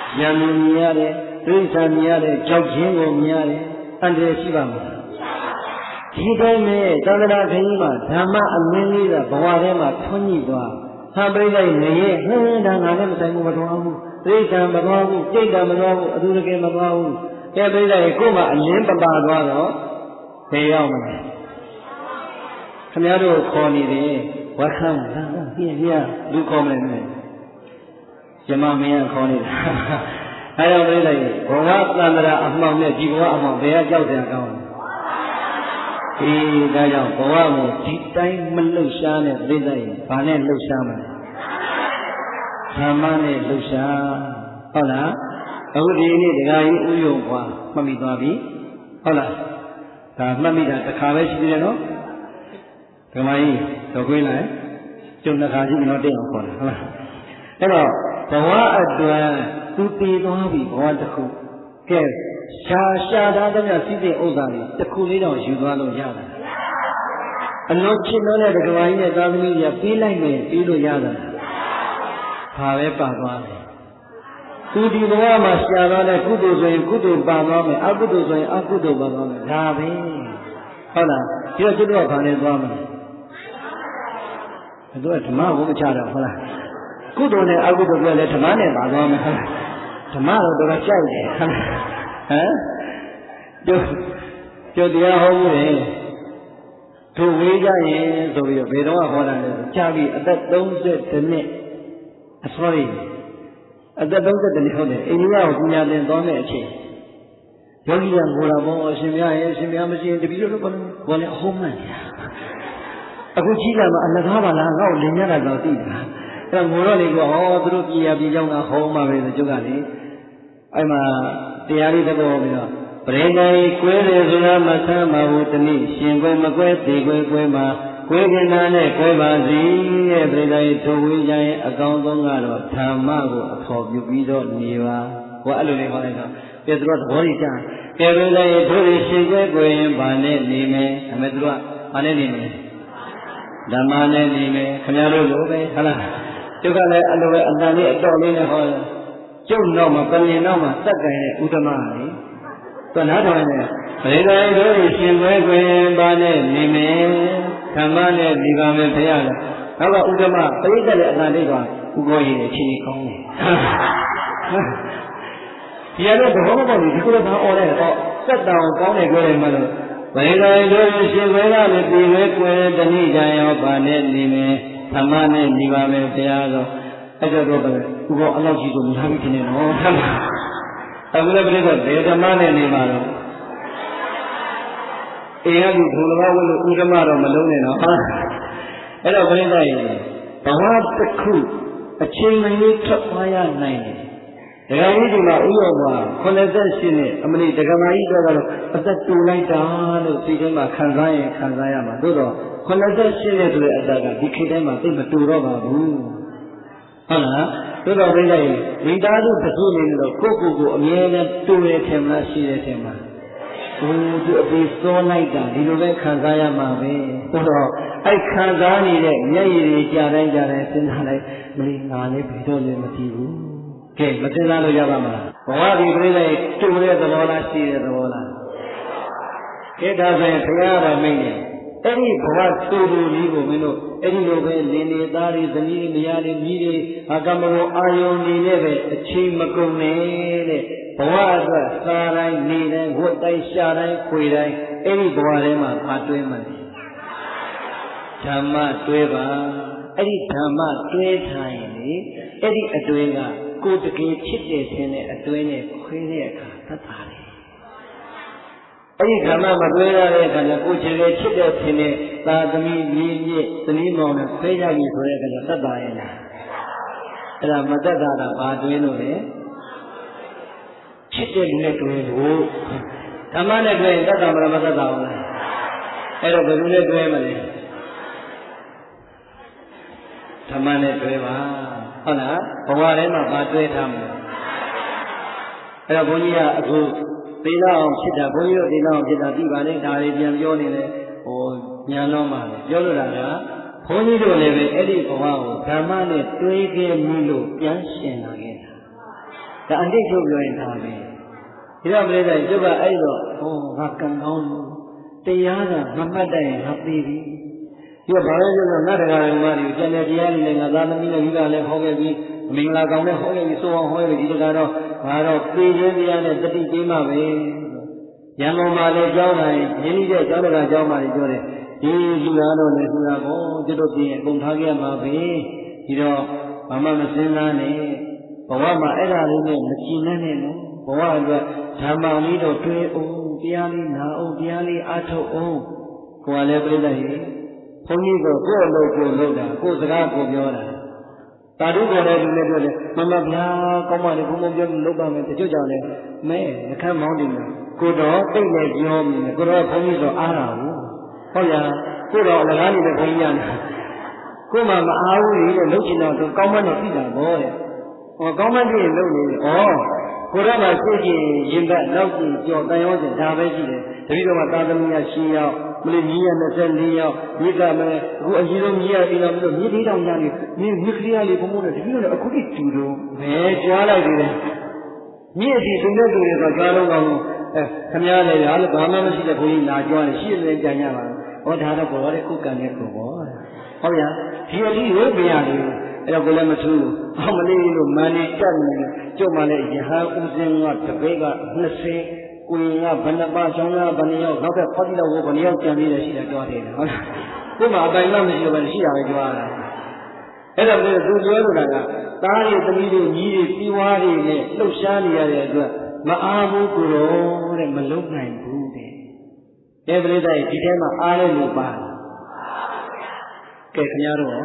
ရံမြင်ရတယ်တိရစ္ဆာန်မြင်ရတယ်ကြောက်ခြင်းကိုမြင်ရတယ်အန္တရာယ်ရှိပါမလားဒီတိုင်းနဲ့သံဃာခရီးမှာဓမ္မအလင်းလေးကဘဝထဲမှာထွန်းညှိသွားဟာပြိဿရဲ့နေရဲ့ဟင်းဒါငါလည်းမဆိုင်ဘူးမတော်ဘူးတိရစ္ဆာန်မတော်ဘူးစိတ်ဓာတ်မတော်ဘူးအတူတကယ်မတော်ဘူးကဲပြိဿရဲ့ကိုယ်မှာအလင်းပပသွားတော့ဘယ်ရောက်မလဲခင်ဗျားတို့ခေါ်နေတယ်ဝက်ခမ်းလာပြည့်ပြလူခေါ်မယ်နဲ့ဇမမင်းကခေါ်နေတာအဲဒါပြိဿရဲ့ဘဝသံဃာအမှောင်နဲ့ဒီဘဝအမှောင်ဘယ်ကကြောက်တယ်ကောင်းအေးဒါကြောင့်ဘဝကိုဒီတိုင်းမလှုပ်ရှားနဲ့သိတဲ့ရင်ဘာနဲ့လှုပ်ရှားမလဲဓမ္မနဲ့လှုပ်ရှားဟုတ်လားအခုဒီနေ့ဒကာကြီးဥယျုံပွားမှတ်မိသွားပြီဟုတ်လားဒါမှတ်မိတာတစ်ခါပဲရှိသေးတယ်နော်ဒကာမကြီးတော့ခွေးလိုက်ကျုံတစ်ခါရှိပြီတော့တိတ်အောင်ခေါ်တယ်ဟုတ်လားအဲ့တော့ဘဝအတွက်သူတည်သွားပြီဘဝတစ်ခုကဲရှာထားတဲ့စီးတဲ့ဥစ္စာတွေတစ်ခုလေးတော့ယူသွားလို့ရတယ်အလုံးချစ်လို့တဲ့ဒကာကြီးနဲ့သာသမီကြီးကပေးလိုက်မယ်ပေးလို့ရတယ်ဘာပဲပါသွားတယ်သူဒီဘဝမှာရှာသွားတဲ့ကုသိုလ်ဆိုရင်ကုသိုလ်ပါသွားမယ်အကုသိုလ်ဆိုရင်အကုသိုလ်ပါသွားမယ်ဒါပဲဟုတ်လားဒီတော့သူတို့ကဘာနဲ့သွားမလဲသူကဓမ္မကိုမချတော့ဟုတ်လားကုသိုလ်နဲ့အကုသိုလ်ကလည်းဓမ္မနဲ့ပါသွားမယ်ဟုတ်လားဓမ္မတော့တော်ကြိုက်တယ်ဟုတ်လားဟမ်ကျုပ်တရားဟောဘူးလေတို့ဝေးကြရင်ဆိုပြီးတော့ဘယ်တော့ဟောတာလဲကြာပြီအသက်30နှစ်sorry အသက်30နှစ်ဟုတ်တယ်အိန္ဒိယကိုပညာသင်သွားမယ့်အချိန်ယောဂီကငိုတာပေါ့အရှင်များရဲ့အရှင်များမရှိရင်တပည့်တို့ဘောလည်းအဟုတ်မှန်အခုကြီးလာမှအလကားပါလားငါ့ကိုလင်ရတာတော့သိတာအဲ့ငိုတော့လေကဟောသူတို့ပြည်ရပြည်ကြောင်းကဟောမှပဲဆိုကျုပ်ကလေအဲ့မှာတရားလေးတစ်ခုဟောပြီးတော့ပရိသေကွဲတယ်ဆိုတာမဆမ်းပါဘူးတနည်းရှင်ကွဲမကွဲသေးကွဲမှာကွဲကနာနဲ့ကွဲပါစီတဲ့ပရိသေထိုဝေးကြရင်အကောင်းဆုံးကတော့ဓမ္မကိုအဖော်ပြုပြီးတော့နေပါဟောအဲ့လိုလေးဟောလိုက်တော့ပြသူတို့သဘောကြီးကြားကဲပရိသေထိုးရှင်ကွဲရင်ဗာနဲ့နေမယ်အမေသူကဗာနဲ့နေမယ်ဓမ္မနဲ့နေမယ်ခင်ဗျားတို့လိုပဲဟုတ်လားကျုပ်ကလည်းအဲ့လိုပဲအတန်လေးအတော်လေးနဲ့ဟောတယ်ကျုပ်တော့မှပလင်တော့မှစက်ကင်တဲ့ဥဒ္ဓမလေသူနားထောင်နေပရိသေတို့ရှင်ကွဲပါနဲ့နေမယ်ဓမ္မနဲ့ဒီပါမယ်ဖရလားနောက်ကဥဒ္ဓမပရိသေလည်းအတန်လေးကဥကောရည်နဲ့ချင်းကောင်းတယ်ဒီရတော့ဘောမပေါ့ဒီကုလသာအော်တဲ့တော့စက်တောင်ကောင်းတယ်ပြောတယ်မလို့ပရိသေတို့ရှင်ကွဲကလည်းဒီကွဲတဏှိကြရောပါနဲ့နေမယ်ဓမ္မနဲ့ဒီပါမယ်ဖရတော့အဲ့တော့ပဲဥကောအလောက်ကြီးကိုများပြီးခင်းနေတော့အခုလည်းပြိဿဘယ်ဓမ္မနဲ့နေမှာတော့အေရဘူးဘုံတော်ဝတ်လို့ဥဓမ္မတော့မလုံးနဲ့တော့အဲ့တော့ပြိဿရေဘဝတစ်ခုအချိန်မရွေးထွက်သွားရနိုင်တယ်ဒကာကြီးဒီမှာဥရောပါ88နှစ်အမလီဒကာမကြီးတော့ကတော့အသက်တူလိုက်တာလို့ဒီထဲမှာခံစားရင်ခံစားရမှာသို့တော့88နှစ်ဆိုတဲ့အတက်ကဒီခေတ်ထဲမှာသိမတူတော့ပါဘူးဟုတ်လားသို့တော်ပြိဿရေမိသားစုတစ်ခုနေလို့ကိုအမြဲတမ်းတူရထင်လားရှိရထင်လားသူအပြီးစောလိုက်တာဒီလိုပဲခံစားရမှာပဲသို့တော့အဲ့ခံစားနေတဲ့မျက်ရည်တွေကြာတိုင်းစဉ်းစားလိုက်မလေးငါလည်းဘယ်တော့လည်းမသိဘူးကဲမစဉ်းစားလို့ရပါမလားဘဝဒီပြိဿရေတူတဲ့သဘောလားရှိတဲ့သဘောလားကဲဒါဆိုရင်ဘုရားတော်မိန့်တယ်အဲ့ဒီဘဝတူလေးကိုမင်းတို့အဲ့ဒီလိုပဲလင်းနေသားတွေသမီးတွေမယားတွေမိတွေအကမကိုအာယုန်နေနဲ့ပဲအချိန်မကုန်နဲ့တဲ့ဘဝအတွက်စားတိုင်းနေတိုင်းဝတ်တိုင်းရှာတိုင်းခွေတိုင်းအဲ့ဒီဘဝထဲမှာဖတ်တွင်းမှန်တယ်ဓမ္မတွဲပါအဲ့ဒီဓမ္မတွဲထားရင်လေအဲ့ဒီအတွင်းကကိုယ်တကယ်ဖြစ်တဲ့ဆင်းတဲ့အတွင်းနဲ့ခွေးတဲ့အခါသတ်တာလေအဲ့ဒီဓမ္မမတွဲရတဲ့အခါကျကိုယ်ချေချစ်တဲ့ဆင်းတဲ့သာသမီမြည်မြစ်သမီးမောင်နဲ့ခွဲကြပြီဆိုတဲ့အခါကျသတ်တာရဲ့လားအဲ့ဒါမတတ်တာကဘာတွင်းလို့လဲချစ်တဲ့လူနဲ့တွဲလို့ဓမ္မနဲ့တွဲရင်တတ်တာမလားမတတ်တာဘူးလားအဲ့တော့ဘယ်လိုနဲ့တွဲမလဲဓမ္မနဲ့တွဲပါဟုတ်လားဘဝထဲမှာဘာတွဲထားမလဲအဲ့တော့ဘုန်းကြီးကအခုသေလာအောင်ဖြစ်တာဘုန်းကြီးတို့သေလာအောင်ဖြစ်တာသိပါလေဒါတွေပြန်ပြောနေတယ်ညာလုံးပါလေပြောလို့တာကဘုန်းကြီးတို့လည်းပဲအဲ့ဒီဘဝကိုဓမ္မနဲ့တွဲခဲ့မှုလို့ပြန်ရှင်လာခဲ့တာဒါအတိတ်ချုပ်ပြောရင်ဒါပဲဒီတော့ပြိဿကျုပ်ကအဲ့တော့ဟောငါကံကောင်းတရားကမမှတ်တတ်ရင်ငါသိပြီဒီကဘာလဲဆိုတော့နတ်တရားဓမ္မတွေကိုကျန်တဲ့တရားတွေနဲ့ငါသားသမီးနဲ့မိဘလည်းဟောခဲ့ပြီးမင်္ဂလာကောင်နဲ့ဟောခဲ့ပြီးဆိုအောင်ဟောခဲ့ပြီးဒီတကတော့ငါတော့သိခြင်းတရားနဲ့တတိပေးမှပဲရန်ကုန်မှာလည်းကြောင်းတိုင်းရင်းနှီးတဲ့ကျောင်းတော်ကျောင်းမှာလည်းပြောတယ်ဒီလူသားတို့လည်းဆိုတာကိုကျွတ်တို့ပြင်အကုန်ထားခဲ့မှာပဲဒီတော့ဘာမှမစင်စားနဲ့ဘဝမှာအဲ့ဒါလေးနဲ့မကြည်နဲ့နော်ဘဝအတွက်ဓမ္မလေးတော့တွေးအောင်တရားလေးနာအောင်တရားလေးအားထုတ်အောင်ကိုယ်ကလည်းပြိဿရေဘုန်းကြီးကကိုယ့်အလုပ်ကိုလုပ်တာကိုယ်စကားကိုပြောတာတာဓုပေါ်တဲ့လူနဲ့ပြောတယ်မမဗျာကောင်းပါလေဘုံဘုံပြောလို့လုပ်ပါမယ်တချို့ကြောင့်လည်းမဲနှခမ်းမောင်းတယ်ကိုတော့တိတ်နဲ့ပြောမိတယ်ကိုတော့ဘုန်းကြီးဆိုအားတာဘူးဟုတ်ရကိုတော့အလကားနေတဲ့ဘုန်းကြီးရတယ်ကိုမှမအားဘူးလေလို့ချင်တော့ကောင်းမနဲ့ပြည်တာဘောတဲ့ဟောကောင်းမပြည်ရင်လုပ်နေတယ်ဩကိုတော့မှစိတ်ကြီးရင်ဘက်နောက်ကြည့်ကြော်တန်ရောစင်ဒါပဲရှိတယ်တတိတော်မှာသာသမီးရ10ယောက်မလေးကြီးရ24ယောက်မြစ်ကမဲအခုအကြီးဆုံးကြီးရပြီးတော့မြစ်သေးတောင်ကြနေမြစ်ကလေးလေးဘုံဘုံနဲ့တတိတော်လည်းအခုထိတူတော့မဲကြွားလိုက်သေးတယ်မြစ်အစီတူတဲ့တူတွေဆိုကြွားလုံးကောင်းခမရလည်းရလို့ဘာမှမရှိတဲ့ဘုန်းကြီးလာကြွားတယ်ရှိတယ်ကြံရပါဟောဒါတော့ဘောတဲ့ခုကံနဲ့ကိုဘောဟုတ်ရဒီအတိကိုမရဘူးအဲ့တော့ကိုလည်းမထူးအောင်မလေးလို့မန်နေတက်နေတယ်ကျုပ်မှလည်းယဟန်ဦးစင်းကတပိတ်က20ကိုရင်ကဘယ်နှပါချောင်းကဘယ်နှယောက်နောက်ထပ်ဖောက်ကြည့်တော့ဘယ်နှယောက်ကြံသေးတယ်ရှိတာကြွားတယ်ဟုတ်လားကို့မှာအပိုင်မှမရှိတော့ဘယ်ရှိတာပဲကြွားတာအဲ့တော့သူပြောလို့တာကသားရည်သမီးတွေညီးတွေစီးဝါးတွေနဲ့လှုပ်ရှားနေရတဲ့အတွက်မအားဘူးကိုတော့တဲ့မလုံနိုင်ဘူးတဲ့အဲပရိသတ်ဒီထဲမှာအားလဲလို့ပါကဲခင်ဗျားတို့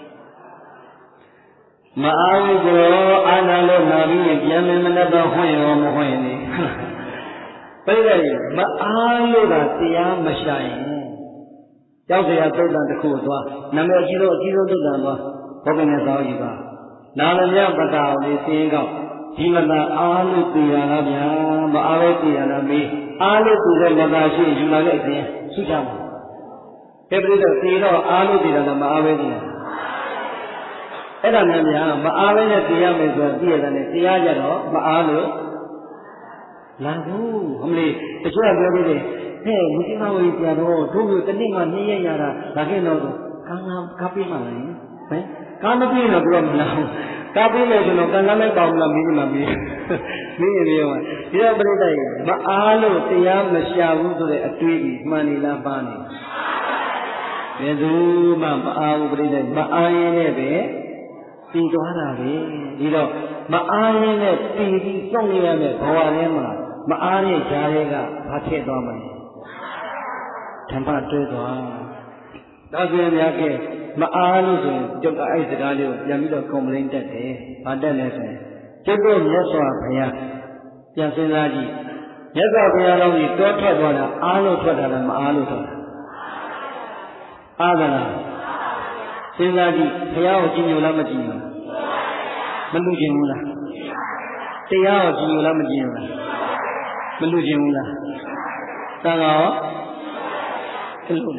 မအားဘူးကိုအာနာလို့နာပြီးရင်ပြန်မနဲ့တော့ဟွင့်ရောမဟွင့်နေပရိသတ်မအားလို့ကတရားမရှာရင်ကြောက်စရာသုတ်တန်တစ်ခုသွားနာမည်အကြီးဆုံးသုတ်တန်သွားဘောကနဲ့သောကြီးပါနာမည်ပတာအောင်လေးသင်ကောက်ဒီမသာအားလို့သိရလားဗျာမအားလို့သိရလားမေးအားလို့သိတဲ့မသာရှိယူလာတဲ့အပြင်ဆုချမှာတဲ့ပြိတ္တသိတော့အားလို့သိတာလားမအားပဲသိတာအဲ့ဒါနဲ့ဗျာမအားပဲနဲ့သိရမယ်ဆိုတော့သိရတယ်နဲ့တရားကြတော့မအားလို့လာဘူးဟမလေးတချို့ကပြောသေးတယ်ဟဲ့မသိမဝေးကြတော့တို့ကတနေ့မှ2ရက်ရတာဒါကဲတော့ကားပေးမှလားဟဲ့ကားမပေးတော့တော့မလားကားပေးမယ်ဆိုတော့ကံကမ်းလိုက်ပါဦးလားမင်းကြီးမမေးမင်းကြီးရောဒီတော့ပြိတ္တရေမအားလို့တရားမရှာဘူးဆိုတဲ့အတွေးကြီးမှန်နေလားပါနေဘယ်သူမှမအားဘူးပြိတ္တမအားရင်လည်းပဲပြီးသွားတာပဲဒီတော့မအားရင်လည်းပြီးပြီးစောင့်နေရမယ်ဘဝထဲမှာမအားတဲ့ဈာတွေကဘာဖြစ်သွားမလဲဓမ္မတွဲသွားဒါဆိုရင်များကဲမအားလို့ဆိုရင်ကျုပ်ကအဲ့စကားလေးကိုပြန်ပြီးတော့ complain တက်တယ်။ဘာတက်လဲဆိုရင်ကျုပ်တို့မြတ်စွာဘုရားပြန်စဉ်းစားကြည့်မြတ်စွာဘုရားတော်ကြီးတောထွက်သွားတာအားလို့ထွက်တာလားမအားလို့ထွက်တာအားသလားစဉ်းစားကြည့်ဘုရားကိုကြည်ညိုလားမကြည်ညိုလားမလူကျင်ဘူးလားတရားကိုကြည်ညိုလားမကြည်ညိုလားမလူကျင်ဘူးလားသံဃာရောအဲ့လိုလေ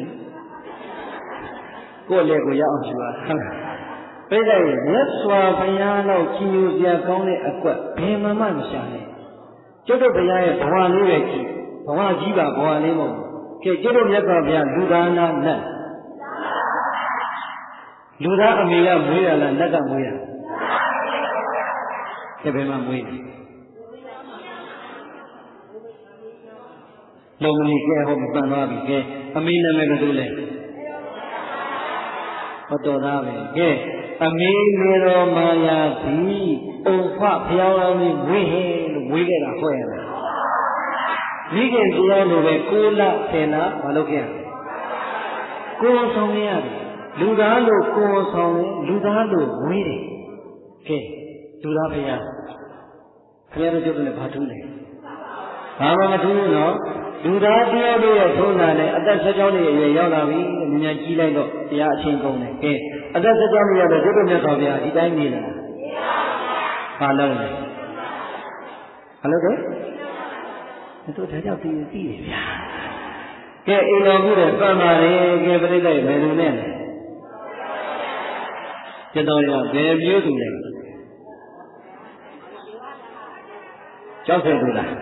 ကိုယ်လည်းကိုရအောင်ရှိပါပြိတ္တရဲ့မြတ်စွာဘုရားတော့ကြည်ညိုစရာကောင်းတဲ့အကွက်ဘယ်မှမရှာနဲ့ကျုပ်တို့ဘုရားရဲ့ဘဝလေးပဲကြည့်ဘဝကြီးပါဘဝလေးမဟုတ်ကဲကျုပ်တို့မြတ်စွာဘုရားလူသားနာနတ်လူသားအမေကမွေးရလားနတ်ကမွေးရကဲဘယ်မှာမွေးလဲလုံးမကြီးကဲဟောမပန်သွားပြီကဲအမေနာမည်ဘယ်သူလဲဟောတော်သားပဲကဲအမေမေတော်မာယာသည်ဥဖဖျောင်းအောင်မွေးဟဲလို့မွေးခဲ့တာဟုတ်ရဲ့လားမိခင်တရားလိုပဲ6လ10လမလုပ်ခဲ့ကိုယ်ဆောင်ရတယ်လူသားလိုကိုယ်ဆောင်တယ်လူသားလိုမွေးတယ်ကဲလူသားဖျားခင်ဗျားတို့ကျုပ်လည်းဘာထူးလဲဘာမှမထူးဘူးနော်လူသားတရားတို့ရဲ့ထုံးတာနဲ့အသက်16နှစ်အရွယ်ရောက်လာပြီမြင်မြန်ကြီးလိုက်တော့တရားအချင်းကုန်တယ်ကဲအသက်16နှစ်ရတဲ့ကျုပ်တို့မြတ်စွာဘုရားဒီတိုင်းနေလားဘာလုပ်လဲဘာလုပ်တယ်တို့ဒါကြောင့်သိတယ်ဗျာကဲအိမ်တော်မှုတဲ့ပန်းပါလေကဲပြိတ္တိဘယ်လိုနဲ့လဲကျတော်ရဘယ်မျိုးသူလဲကြောက်ခဲ့သူလား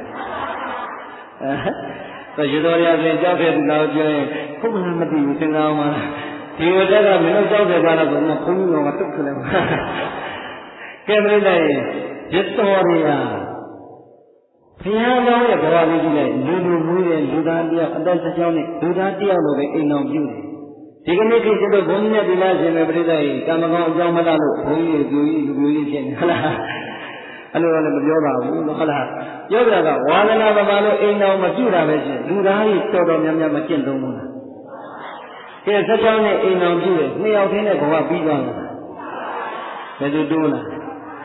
ရေတော်ရဆိုကြောက်ခဲ့သူလားပြောရင်ဟုတ်မလားမသိဘူးသင်္ကာအောင်ပါလားဒီဝတ္တကမင်းတို့ကြောက်တယ်ပါလားဆိုတော့ဘုန်းကြီးတော်ကတုတ်ခလိုက်ပါကဲမင်းတို့ရေတော်ရဘုရားတော်ရဲ့ဘဝလေးကြီးနဲ့လူလူမွေးတဲ့လူသားတယောက်အသက်၁၆နှစ်လူသားတယောက်လိုပဲအိမ်တော်ပြုတယ်ဒီကနေ့ခေတ်တို့ဘုန်းကြီးနဲ့ဒီလားရှင်ပဲပြိဿကြီးကံမကောင်းအကြောင်းမလားလို့ဘုန်းကြီးတို့လူကြီးဖြစ်နေဟုတ်လားအဲ့လိုလည်းမပြောပါဘူးဟုတ်လားပြောကြတာကဝါဒနာပမာလို့အိမ်တော်မပြုတာပဲရှင်လူသားကြီးတော်တော်များများမကျင့်သုံးဘူးလားကဲ၁၆နှစ်အိမ်တော်ပြုတယ်နှစ်ယောက်တည်းနဲ့ဘဝပြီးသွားတယ်ဘယ်သူတိုးလား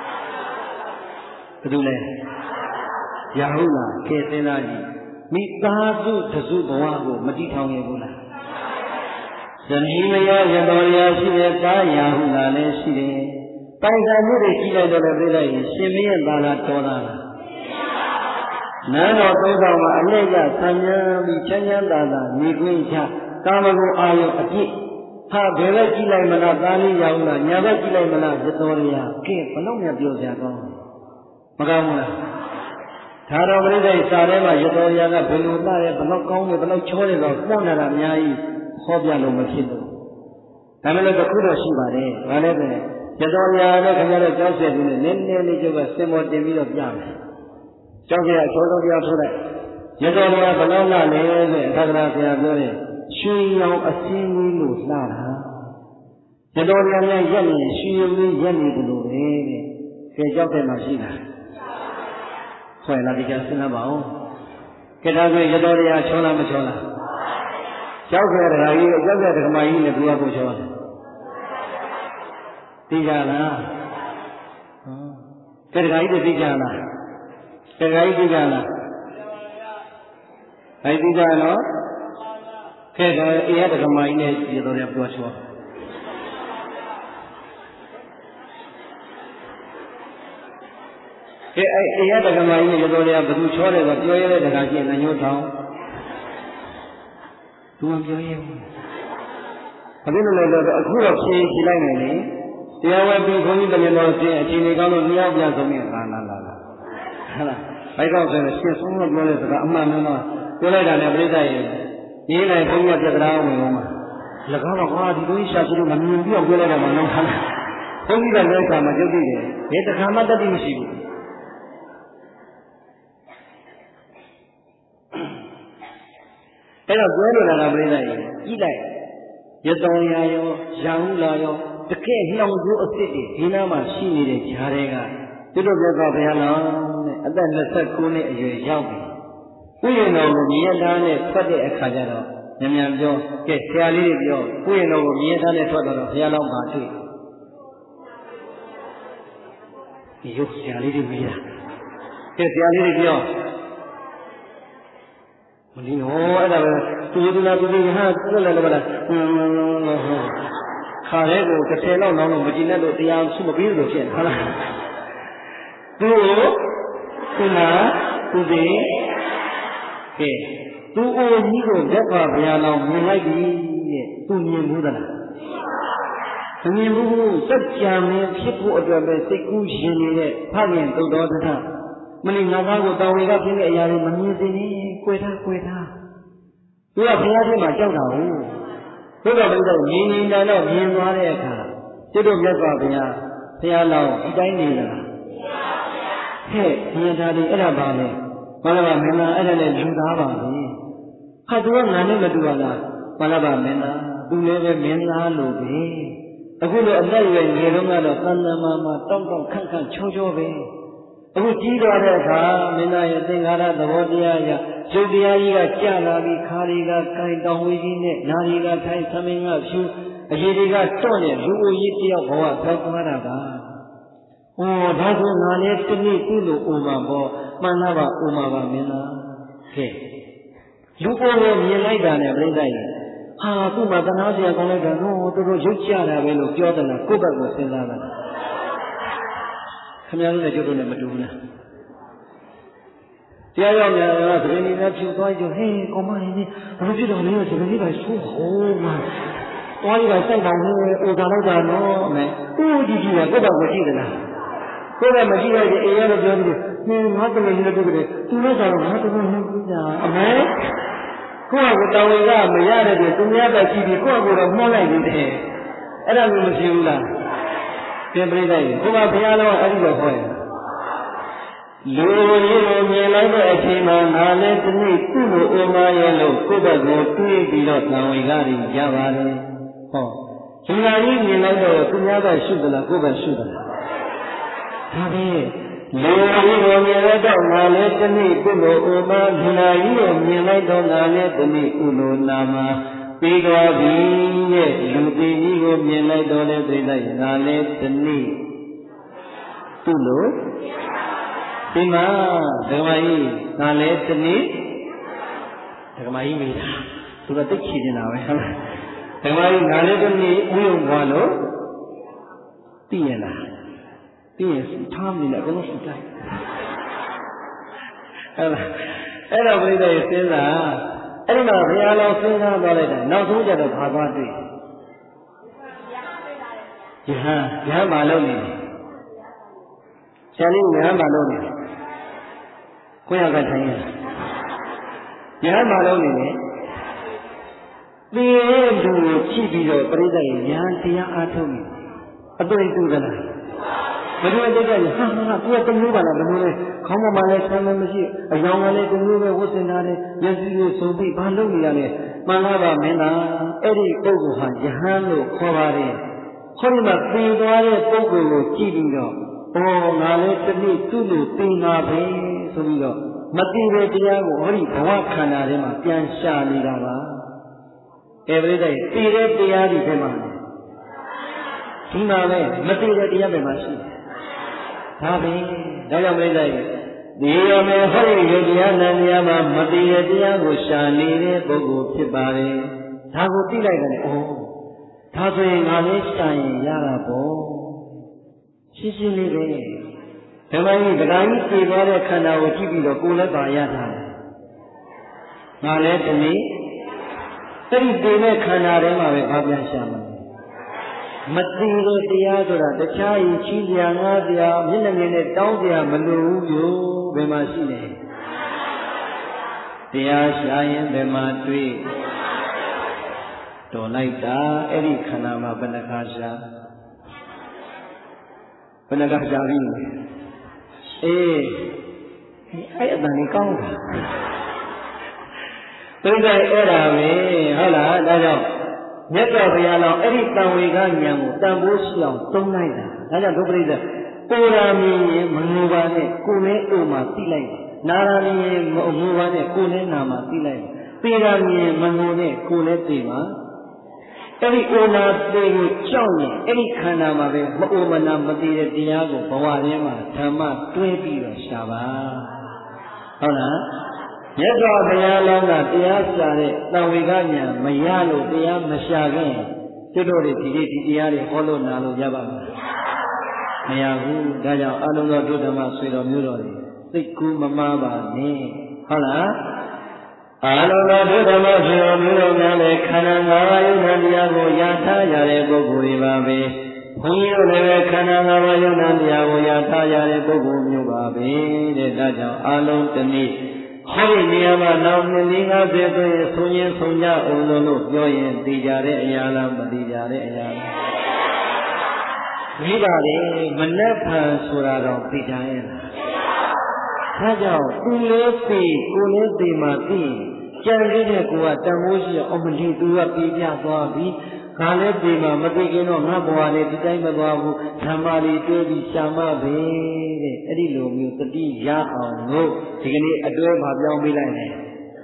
ဘယ်သူလဲရဟုတ်လားကဲစဉ်းစားကြည့်မိသားစုတစုဘဝကိုမတိထောင်ရဘူးလားဇနီးမယားရတော်ရရှိတဲ့သားရဟုတ်လားလည်းရှိတယ်ပိုင်ဆိုင်မှုတွေကြီးလိုက်တော့လည်းပြလိုက်ရင်ရှင်မင်းရဲ့သားလားတော်သားလားနန်းတော်သုံးဆောင်မှာအလက်ရဆံညာပြီးချမ်းချမ်းသာသာနေခွင့်ချကာမဂုဏ်အာယုအပြည့်ဟာဘယ်ဘက်ကြည့်လိုက်မလားသားလေးရဟုတ်လားညာဘက်ကြည့်လိုက်မလားရတော်ရကဲဘလို့များပြောစရာကောင်းမကောင်းဘူးလားဒါတော်ပြိဿစာထဲမှာရတော်ရကဘယ်လိုလှရဲဘလို့ကောင်းလဲဘလို့ချောတယ်ဆိုတော့ပေါက်နေတာအများကြီးဟောပြလို့မဖြစ်ဘူးဒါမဲ့လည်းတစ်ခုတော့ရှိပါတယ်ဘာလဲဆိုရင်ရတော်ရနဲ့ခင်ဗျားတို့ကြောက်ဆက်ပြီးနည်းနည်းလေးကျုပ်ကစင်မော်တင်ပြီးတော့ပြမယ်ကြောက်ကြရချိုးတော်တရားထိုးလိုက်ရတော်ရဘလို့လှလဲဆိုအခါကရာဆရာပြောတယ်ရွှေရောင်အစင်းကြီးလို့လှတာရတော်ရနဲ့ရက်နေရွှေရုံလေးရက်နေတယ်လို့ပဲတဲ့ခေကြောက်တဲ့မှာရှိတာဆွဲလာဒီကစဉ်းစားပါဦးကဲဒါဆိုရတော်ရချောလားမချောလားကြောက်ခဲ့တဲ့ဓာကြီးကြောက်တဲ့ဓမ္မကြီးနဲ့ဘုရားကိုချောတယ်သိကြလားကဲဓာကြီးသိကြလားဓာကြီးသိကြလားအဲ့ဒီကြနော်ကဲဒါအေရဓမ္မကြီးနဲ့ရတော်ရပြောချောကဲအဲ့အေရဓမ္မကြီးနဲ့ရတော်ရဘယ်သူချောတယ်ဆိုပြောရတဲ့ဓာကြီးနဲ့ညှို့ထောင်းသူမပြောရဘူး။ဘာဖြစ်လို့လဲဆိုတော့အခုတော့ဖြေလိုက်မယ်လေ။တရားဝဲပြီးခွန်ကြီးတမန်တော်ရှင်အချိန်ကြီးကောင်းလို့မြောက်ပြန်ဆုံးနေလာ။ဟုတ်လား။ဘိုက်ကောက်ဆိုရင်ရှင်းဆုံးလို့ပြောတဲ့စကားအမှန်မှန်တော့ပြောလိုက်တာနဲ့ပြိဿရဲ့ရေးလိုက်ခွန်ကြီးပြက်တရားဝင်အောင်ပါ။၎င်းကကွာဒီလိုကြီးရှာရှိလို့မမြင်ပြီးတော့ပြောလိုက်တာမှတော့ဟုတ်လား။ခွန်ကြီးကလည်းခါမှကြုတ်သိတယ်။ဘယ်တခါမှတတ်သိမရှိဘူး။အဲ့တော့ပြောလို့လာတာပြိဿရဲ့ကြည့်လိုက်ရတော်ရရောရာဟုလာရောတကယ်နှောင်ကျိုးအစ်စ်တွေဒီနားမှာရှိနေတဲ့ဈာတွေကသူတို့မြတ်စွာဘုရားတော်တဲ့အသက်29နှစ်အရွယ်ရောက်ပြီဥယျာဉ်တော်ကိုမြင်ရတာနဲ့ထွက်တဲ့အခါကျတော့မြန်မြန်ပြောကဲဆရာလေးတွေပြောဥယျာဉ်တော်ကိုမြင်ရတာနဲ့ထွက်တော့ဘုရားတော်မှာတွေ့ဒီရုပ်ဆရာလေးတွေမြင်တာကဲဆရာလေးတွေပြောမလီဟောအဲ့ဒါပဲသူတို့လာသူတွေဟာသူ့လည်းလည်းပါလားခါရဲကို30လောက်လောင်းလို့မကြည့်နဲ့လို့တရားစုမပြီးလို့ဖြစ်ဟုတ်လားသူ့ကိုသူနာသူတွေကဲသူ့အိုကြီးကိုမြတ်စွာဘုရားလောင်းမြင်လိုက်ပြီတဲ့သူမြင်ဘူးသလားမမြင်ဘူးစัจ जा မင်းဖြစ်ဖို့အတွက်ပဲစိတ်ကူးရှင်နေတဲ့ဖခင်သုတ်တော်တထမင်းငါသားကိုတောင်းဝေကဖြစ်တဲ့အရာတွေမမြင်စေနဲ့ကွယ်ထားသူကဘုရားထဲမှာကြောက်တာဟုတ်ဘုရားဘုရားမြင်နေတာတော့မြင်သွားတဲ့အခါကျွတ်တို့မြတ်စွာဘုရားလောင်းဒီတိုင်းနေလားဟဲ့မြင်တာဒီအဲ့ဒါပါလေဘာလဲမင်းသားအဲ့ဒါနဲ့လူသားပါပဲဟာသူကငါနဲ့မတူပါလားဘာလဲပါမင်းသားသူလည်းပဲမင်းသားလို့ပဲအခုလိုအသက်ရွယ်ငယ်တုန်းကတော့သံသမာမှာတောင့်ခန့်ချောချောပဲအခုကြီးသွားတဲ့အခါမင်းသားရဲ့သင်္ခါရသဘောတရားအရရုပ်တရားကြီးကကြာလာပြီးခါတွေကကိုင်တောင်ဝေးကြီးနဲ့နာရီကထိုင်သမင်းကဖြူအရေးတွေကတော့နေလူအိုကြီးတယောက်ဘဝပြောက်သွားတာပါ။ဩဒါဆိုငါလည်းတနည်းသူ့လိုအိုမှာပေါ့မှန်လားပါအိုမှာပါမင်းသား။ကဲလူအိုကိုမြင်လိုက်တာနဲ့ပြိဿရဲ့ဟာသူ့မှာသနာစရာကောင်းလိုက်တာနော်သူတို့ရုပ်ကြတာပဲလို့ပြောတယ်လားကိုယ့်ဘက်ကိုစဉ်းစားတာ။ခင်ဗျားတို့နဲ့ကျုပ်တို့နဲ့မတူဘူးလား။တရားရောက်များကသဘင်ကြီးနဲ့ဖြူသွားကြဟေးကောမလေးဘာလို့ဖြစ်တော့လဲသဘင်ကြီးကဆိုးဟောမှာသွားရတာစိုက်တာနဲ့အိုတာလိုက်တာနော်မဲဦးကြီးကြီးကကိုယ့်ဘက်ကိုကြည့်သလားကိုယ်ကမရှိတဲ့အေးရလို့ပြောပြီးငါတမင်ကြီးတို့ကလည်းသူလည်းဆိုတော့ငါတမင်ကြီးပြတာအမေကိုယ့်ကိုတောင်းဝင်ကမရတဲ့ပြင်သူများပဲကြည့်ပြီးကိုယ့်ကိုယ်တော့မှောလိုက်နေတယ်အဲ့ဒါမျိုးမရှိဘူးလားပြင်ပြလိုက်ကိုယ်ကဘုရားတော်အဲ့ဒီလိုဟောရင်လူကြီးကိုမြင်လိုက်တဲ့အချိန်မှာငါလည်းဒီနေ့သူ့ကိုအိုမာရဲ့လို့ကိုယ့်ဘက်ကိုတွေးပြီးတော့တောင်းဝင်ကရပါတယ်ဟောဒီလာကြီးမြင်လိုက်တော့သူများပဲရှုသလားကိုယ့်ပဲရှုသလားဒါပဲလူကြီးကိုမြင်လိုက်တော့ငါလည်းဒီနေ့သူ့ကိုအိုမာဒီလာကြီးကိုမြင်လိုက်တော့ငါလည်းဒီနေ့ကုလိုနာမှာပြီးသွားပြီရဲ့လူသေးကြီးကိုမြင်လိုက်တော့လည်းသိလိုက်ငါလည်းဒီနေ့သူ့လိုဒီမှာဓမ္မကြီးငါလည်းဒီနေ့ဓမ္မကြီးမိတာသူကတိတ်ချနေတာပဲဟုတ်လားဓမ္မကြီးငါလည်းဒီနေ့ဥယျာဉ်ဘွားလို့သိရလားသိရင်ထားမိတယ်အကုန်လုံးစုတိုက်ဟုတ်လားအဲ့တော့ပြိတ္တရဲ့စဉ်းစားအဲ့ဒီမှာဘုရားတော်စဉ်းစားသွားလိုက်တာနောက်ဆုံးကျတော့ဘာသွားတွေ့ယဟန်မလုပ်နေဆရာလေးယဟန်မလုပ်နေကိုရကထိုင်ရယဟန်မလုပ်နေတယ်ဒီလူကိုကြည့်ပြီးတော့ပြိတ္တရဲ့ယဟန်တရားအားထုတ်နေအတွေ့တူသလားဘယ်လိုတိတ်ကဟာသူကတမျိုးပါလားဘယ်လိုလဲခေါင်းပေါ်မှာလည်းဆမ်းမမရှိအယောင်ကလည်းတမျိုးပဲဝတ်ဆင်ထားတယ်မျက်စိကိုစုံပြီးဘာလုပ်နေရလဲမှန်လားပါမင်းသားအဲ့ဒီပုဂ္ဂိုလ်ဟာယဟန်လို့ခေါ်ပါတယ်ခေါင်းမှာသင်သွားတဲ့ပုဂ္ဂိုလ်ကိုကြည့်ပြီးတော့အော်ငါလည်းတနည်းသူ့လိုသင်တာပဲဆိုပြီးတော့မသိတဲ့တရားကိုဟောဒီဘဝခန္ဓာထဲမှာပြန်ရှာနေတာပါအဲ့ဒီတည်းသိတဲ့တရားဒီထဲမှာဒီမှာပဲမသိတဲ့တရားပဲမှာရှိတယ်ဒါပဲဒါကြောင့်ပြိဿရဲ့ဒီရမယ်ဟောဒီယတရားနံတရားမှာမသိတဲ့တရားကိုရှာနေတဲ့ပုဂ္ဂိုလ်ဖြစ်ပါတယ်ဒါကိုသိလိုက်တယ်ဩဒါဆိုရင်ငါလည်းရှာရင်ရတာပေါ့ရှင်းရှင်းလေးပဲဓမ္မကြီးတရားကြီးသိသွားတဲ့ခန္ဓာကိုကြည့်ပြီးတော့ကိုယ်လည်းပါရတာငါလည်းဒီနေ့အဲ့ဒီသိတဲ့ခန္ဓာထဲမှာပဲဘာပြန်ရှာမှာမသိတဲ့တရားဆိုတာတခြားရင်ချီးစရာငားစရာမျက်နှာငယ်နဲ့တောင်းစရာမလိုဘူးလို့ဘယ်မှာရှိလဲတရားရှာရင်ဘယ်မှာတွေ့တော်လိုက်တာအဲ့ဒီခန္ဓာမှာဘယ်နှခါရှာဘယ်နှခါရှာပြီအေးအဲ့အတန်ကြီးကောင်းတာသိတဲ့အဲ့ဒါပဲဟုတ်လားဒါကြောင့်မြတ်စွာဘုရားတော်အဲ့ဒီတန်ဝေကဉာဏ်ကိုတန်ဖိုးရှိအောင်သုံးလိုက်တာဒါကြောင့်ဒုပရိသတ်ကိုရာမင်းရင်မငိုပါနဲ့ကိုလည်းအိုမှာသိလိုက်နာရာမင်းရင်မငိုပါနဲ့ကိုလည်းနာမှာသိလိုက်သေရာမင်းရင်မငိုနဲ့ကိုလည်းသေမှာအဲ့ဒီအိုနာသေကိုကြောက်ရင်အဲ့ဒီခန္ဓာမှာပဲမအိုမနာမသိတဲ့တရားကိုဘဝထဲမှာဓမ္မတွဲပြီးတော့ရှာပါဟုတ်လားမြတ်စွာဘုရားလောင်းကတရားရှာတဲ့တန်ဝေကဉာဏ်မရလို့တရားမရှာခင်ကျွတ်တို့တွေဒီတရားတွေဟောလို့နာလို့ရပါမလားမရဘူးဒါကြောင့်အလုံးစုံဒုဓမ္မဆွေတော်မျိုးတော်တွေသိကူမမားပါနဲ့ဟုတ်လားအလုံးစုံဒုဓမ္မဆွေတော်မျိုးတော်များလည်းခန္ဓာ၅ပါးယုံနာတရားကိုရထားရတဲ့ပုဂ္ဂိုလ်တွေပါပဲဘုန်းကြီးတို့လည်းခန္ဓာ၅ပါးယုံနာတရားကိုရထားရတဲ့ပုဂ္ဂိုလ်မျိုးပါပဲတဲ့ဒါကြောင့်အလုံးတနည်းဟောဒီနေရာမှာနောက်2 50ဆိုရင်ဆုံးရင်ဆုံးကြအောင်လို့ပြောရင်သိကြတဲ့အရာလားမသိကြတဲ့အရာလားသိပါလေမနှက်ဖန်ဆိုတာတော့သိကြရဲ့လားဒါကြောင့်သူလေးသိကိုလေးသိမှသိကြံရတဲ့ကိုကတန်ဖိုးရှိအောင်မလီသူကပြေးပြသွားပြီငါလည်းဒီမှာမသိခင်တော့ငါဘဝလေးဒီတိုင်းမသွားဘူးဓမ္မလေးတွေးပြီးရှာမပဲတဲ့အဲ့ဒီလိုမျိုးတတိရအောင်လို့ဒီကနေ့အတွဲမှာပြောင်းပေးလိုက်တယ်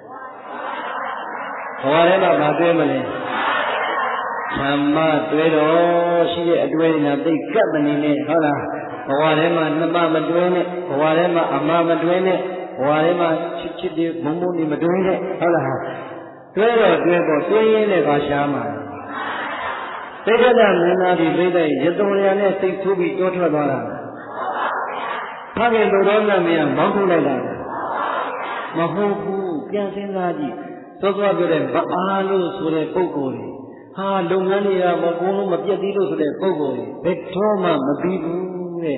ဘဝထဲမှာမတွေးမလဲဓမ္မတွေးတော့ရှိတဲ့အတွဲနဲ့သိကပ်မနေနဲ့ဟုတ်လားဘဝထဲမှာနှမမတွေးနဲ့ဘဝထဲမှာအမမတွေးနဲ့ဘဝထဲမှာချစ်တွေမုန်းမုန်းတွေမတွေးနဲ့ဟုတ်လားတွဲတော့တွဲတော့တွင်းရင်းနဲ့ပါရှားမှာသိက္ခာမင်းသားဒီပြိတ္တရတုံရနဲ့စိတ်ဆိုးပြီးတောထွက်သွားတာဖခင်တို့တော်မြတ်မောင်းထုတ်လိုက်တာမဟုတ်ဘူးပြန်စဉ်းစားကြည့်သောသောပြောတဲ့မအားလို့ဆိုတဲ့ပုဂ္ဂိုလ်တွေဟာလုပ်ငန်းတွေကမကုန်းလုံးမပြတ်သေးလို့ဆိုတဲ့ပုဂ္ဂိုလ်တွေဘယ်တော့မှမပြီးဘူးတဲ့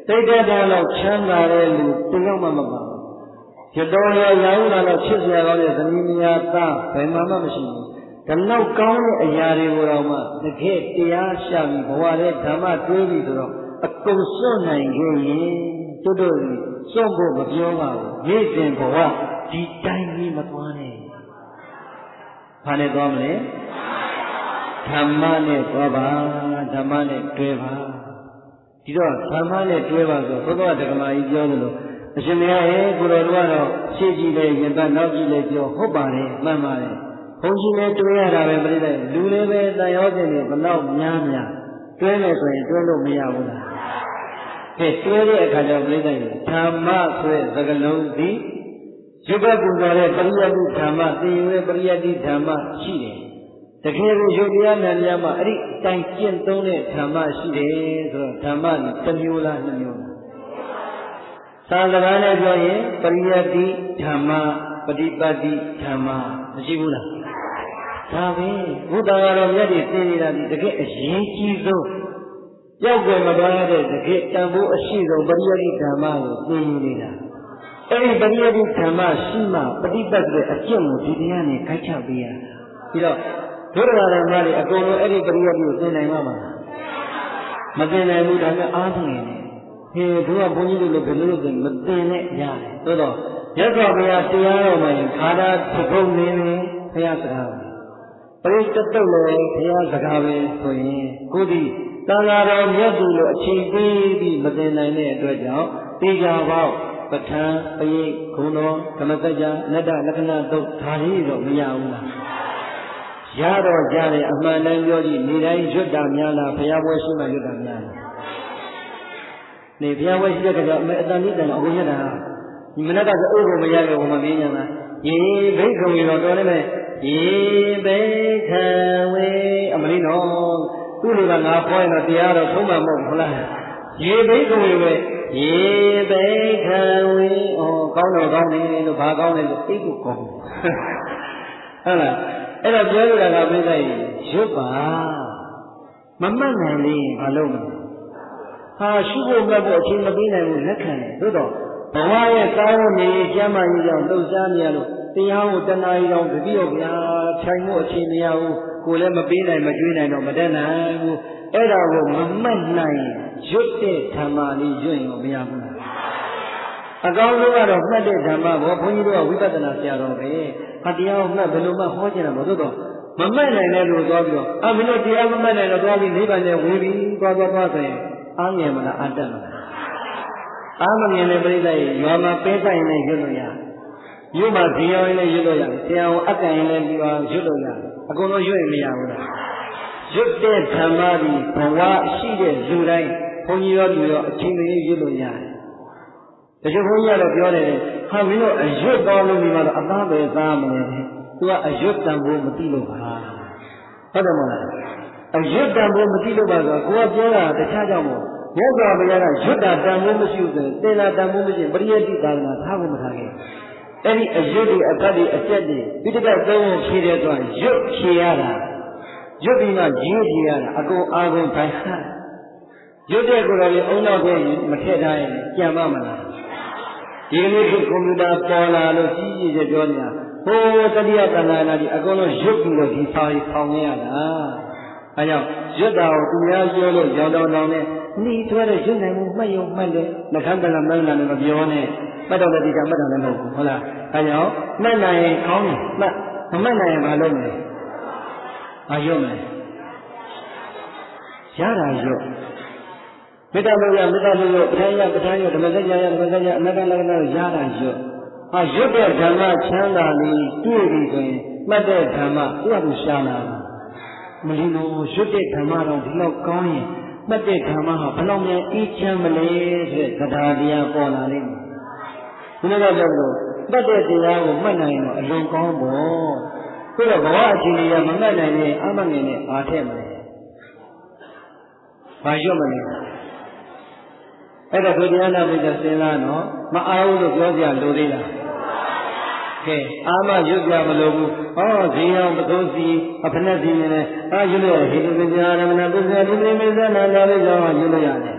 တိတ်တဲ့လောက်ချမ်းသာတဲ့လူတယောက်မှမပါဘူးရတော်ရရောင်းလာတော့ချစ်စရာကောင်းတဲ့သမီးမယားသားဘယ်မှမရှိဘူးဒါလောက်ကောင်းတဲ့အရာတွေကိုတော့မှတကယ်တရားရှာပြီးဘဝရဲ့ဓမ္မတွေးပြီးဆိုတော့အကုန်စွန့်နိုင်ခဲ့ရင်တို့စွန့်ဖို့မပြောပါဘူးနေ့စဉ်ဘဝဒီတိုင်းကြီးမသွားနဲ့ဘာနဲ့သွားမလဲဓမ္မနဲ့သွားပါဓမ္မနဲ့တွဲပါဒီတော့ဓမ္မနဲ့တွဲပါဆိုဘုရားဓမ္မကြီးပြောသလိုအရှင်မရဟဲ့ကိုတော်တို့ကတော့ရှေ့ကြည့်လေရင်ပတ်နောက်ကြည့်လေပြောဟုတ်ပါတယ်မှန်ပါတယ်ဘုန်းကြီးလည်းတွဲရတာပဲပြိတ္တလူလည်းပဲတန်ရောခြင်းတွေဘလောက်များများတွဲမယ်ဆိုရင်တွဲလို့မရဘူးလားကဲတွဲတဲ့အခါကျတော့ပြိတ္တဓမ္မဆိုတဲ့သကလုံးသည်ရုပ်ပူဇော်တဲ့ပရိယတ္တိဓမ္မသင်ယူတဲ့ပရိယတ္တိဓမ္မရှိတယ်တကယ်ကိုယုတ်တရားနာများမှာအဲ့ဒီတိုင်ကျင့်သုံးတဲ့ဓမ္မရှိတယ်ဆိုတော့ဓမ္မဒီတစ်မျိုးလားနှစ်မျိုးလားသာသနာနဲ့ပြောရင်ပရိယတ္တိဓမ္မပฏิပတ်တိဓမ္မမရှိဘူးလားဒါပဲဘုရားတော်မြတ်တွေသင်နေတာဒီတကယ်အရေးကြီးဆုံးရောက်ကြမသွားတဲ့တကယ်တန်ဖိုးအရှိဆုံးပရိယတ္တိဓမ္မကိုသင်ယူနေတာအဲ့ဒီပရိယတ္တိဓမ္မရှိမှပฏิပတ်တဲ့အကျင့်ကိုဒီတရားနဲ့ခိုက်ချပေးရပြီးတော့ဒုရဓမ္မတွေအကုန်လုံးအဲ့ဒီပရိယတ္တိကိုသင်နိုင်မှာမလားမသင်နိုင်ဘူးဒါနဲ့အားထုတ်နေတယ်ဟေးဘုရားဘုန်းကြီးတို့လည်းဘယ်လိုလုပ်မသင်နဲ့ရတယ်သို့တော့ရသော်ဘုရားတရားတော်မှာခါသာသဘုံနေနေဘုရားစကားပရိတ္တုတ်လည်းဘုရားစကားပဲဆိုရင်ကိုဒီသံဃာတော်မြတ်သူလိုအချိန်ပေးပြီးမသင်နိုင်တဲ့အတွက်ကြောင့်တေချာပေါက်ပဋ္ဌာန်းပရိခုံတော်ဓမ္မစကြာအနတ္တလက္ခဏာတုတ်ဒါလေးတော့မရဘူးလားရတော့ကြတယ်အမှန်တမ်းပြောကြည့်နေတိုင်းရွတ်တာများလားဘုရားပွဲရှိမှရွတ်တာများလားနေဘုရားပွဲရှိတဲ့ကြတော့အတန်လေးတန်အကုန်ရတာဒီမနက်ကဆိုအိုးကိုမရခဲ့ဘူးမမင်းညာလားယေဘိက္ခဝေတော်တော်လည်းမဲ့ယေဘိက္ခဝေအမလေးနော်သူ့လူကငါခေါ်ရင်တော့တရားတော့သုံးမှာမဟုတ်ဘူးလားယေဘိက္ခဝေပဲယေဘိက္ခဝေဩကောင်းတော့ကောင်းတယ်လို့ဘာကောင်းလဲလို့အိတ်ကိုကောင်းဟုတ်လားအဲ့တော့ပြောရတာကပြိဿကြီးရွတ်ပါမမှတ်နိုင်လေဘာလို့လဲဟာရှုဖို့မှတ်ဖို့အချိန်မပေးနိုင်ဘူးလက်ခံတယ်သို့တော့ဘဝရဲ့ကောင်းနေကျမ်းမာရေးကြောင့်လှုပ်ရှားနေရလို့တရားကိုတဏှာကြီးကြောင့်တတိယဗျာခြိုင်ဖို့အချိန်မရဘူးကိုယ်လည်းမပေးနိုင်မကျွေးနိုင်တော့မတတ်နိုင်ဘူးအဲ့ဒါကိုမမှတ်နိုင်ရွတ်တဲ့ဓမ္မလေးရွတ်ရင်မရဘူးလားအကောင်းဆုံးကတော့မှတ်တဲ့ဓမ္မကိုဘုန်းကြီးတို့ကဝိပဿနာဆရာတော်ပဲဟာတရားကိုမှတ်ဘယ်လိုမှဟောချင်တာမဟုတ်တော့မမှတ်နိုင်တဲ့လူသွားပြီးတော့မင်းတို့တရားမမှတ်နိုင်တော့သွားပြီးနိဗ္ဗာန်နဲ့ဝင်ပြီးသွားဆိုရင်အားငယ်မလားအတတ်မလားအားမငယ်တဲ့ပြိဿရဲ့ရွာမှာပဲဆိုင်နဲ့ရွတ်လို့ရမြို့မှာဇီယောင်းနဲ့ရွတ်လို့ရဆရာကိုအကန့်ရင်လည်းပြီးတော့ရွတ်လို့ရအကုန်လုံးရွတ်ရင်မရဘူးလားရွတ်တဲ့ဓမ္မဒီဘဝရှိတဲ့လူတိုင်းဘုန်းကြီးရောလူရောအချိန်မရွတ်လို့ရတယ်တချို့ဘုန်းကြီးကတော့ပြောတယ်ဟာမင်းတို့အရွတ်တော်လို့ဒီမှာတော့အသားပဲသားမလဲသူကအရွတ်တန်ဖို့မသိလို့ပါဟုတ်တယ်မလားအရွတ်တန်ဖို့မသိလို့ပါဆိုတော့ကိုကပြောတာတခြားကြောင့်မို့မြတ်စွာဘုရားကရွတ်တာတန်ဖို့မရှိဘူးဆိုရင်သင်္လာတန်ဖို့မရှိရင်ပရိယတ္တိသာသနာထားဖို့မထားခဲ့အဲ့ဒီအရွတ်တွေအပတ်တွေအဆက်တွေပိဋကတ်သုံးဖို့ဖြည့်တဲ့အတွက်ရွတ်ဖြည့်ရတာရွတ်ပြီးမှရေးဖြည့်ရတာအကုန်အားကုန်ဖိုင်ဟတ်ရွတ်တဲ့ကိုယ်တော်ကြီးအုံနောက်ပဲမထည့်ထားရင်ကြံမမလားဒီကနေ့ကွန်ပျူတာပေါ်လာလို့ကြီးကြီးကျယ်ပြောနေတာဟိုတတိယတဏ္ဍာနာကြီးအကုန်လုံးရွတ်ပြီးတော့ဒီစာကြီးဖောင်နေရတာအဲကြောင့်ရွတ်တာကိုသူများပြောလို့ရောင်တောင်တောင်နဲ့နှီးထွဲတဲ့ရွတ်နိုင်မှုမှတ်ရုံမှတ်တယ်နှခမ်းတလမန်းလာလည်းမပြောနဲ့မှတ်တော့တဲ့ဒီကမှတ်တာလည်းမဟုတ်ဘူးဟုတ်လားအဲကြောင့်မှတ်နိုင်ရင်ကောင်းတယ်မှတ်မမှတ်နိုင်ရင်မလုပ်နဲ့ဘာရွတ်မလဲရတာရွတ်မေတ္တာလို့ရမေတ္တာလို့ပဋ္ဌာန်းရပဋ္ဌာန်းရဓမ္မစကြာရဓမ္မစကြာအနတ္တလက္ခဏာရတာရွတ်ဟာရွတ်တဲ့ဓမ္မချမ်းသာလေးတွေ့ပြီဆိုရင်မှတ်တဲ့ဓမ္မသူ့အတူရှားလာမလီလို့ရွတ်တဲ့ဓမ္မတော့ဒီလောက်ကောင်းရင်မှတ်တဲ့ဓမ္မဟာဘယ်လောက်များအေးချမ်းမလဲဆိုတဲ့တရားတရားပေါ်လာလိမ့်မယ်ဒီလိုတော့ပြောလို့မှတ်တဲ့တရားကိုမှတ်နိုင်တော့အလွန်ကောင်းပေါ့ဆိုတော့ဘဝအခြေအနေကမမှတ်နိုင်ရင်အမှန်ငယ်နဲ့အားထည့်မလဲဘာရွတ်မလဲအဲ့ဒါကိုတရားနာပိဋကစဉ်းစားနော်မအားဘူးလို့ပြောကြလိုသေးလားကဲအာမရွတ်ကြမလို့ဘူးဟောဇေယံပသုစီအဖနက်စီနေနဲ့အာရွတ်လို့ဟိတုပ္ပဇာရမဏပုဇ္ဇာပုပ္ပိမေဇာနာနာလေးကြောင့်ရွတ်လို့ရတယ်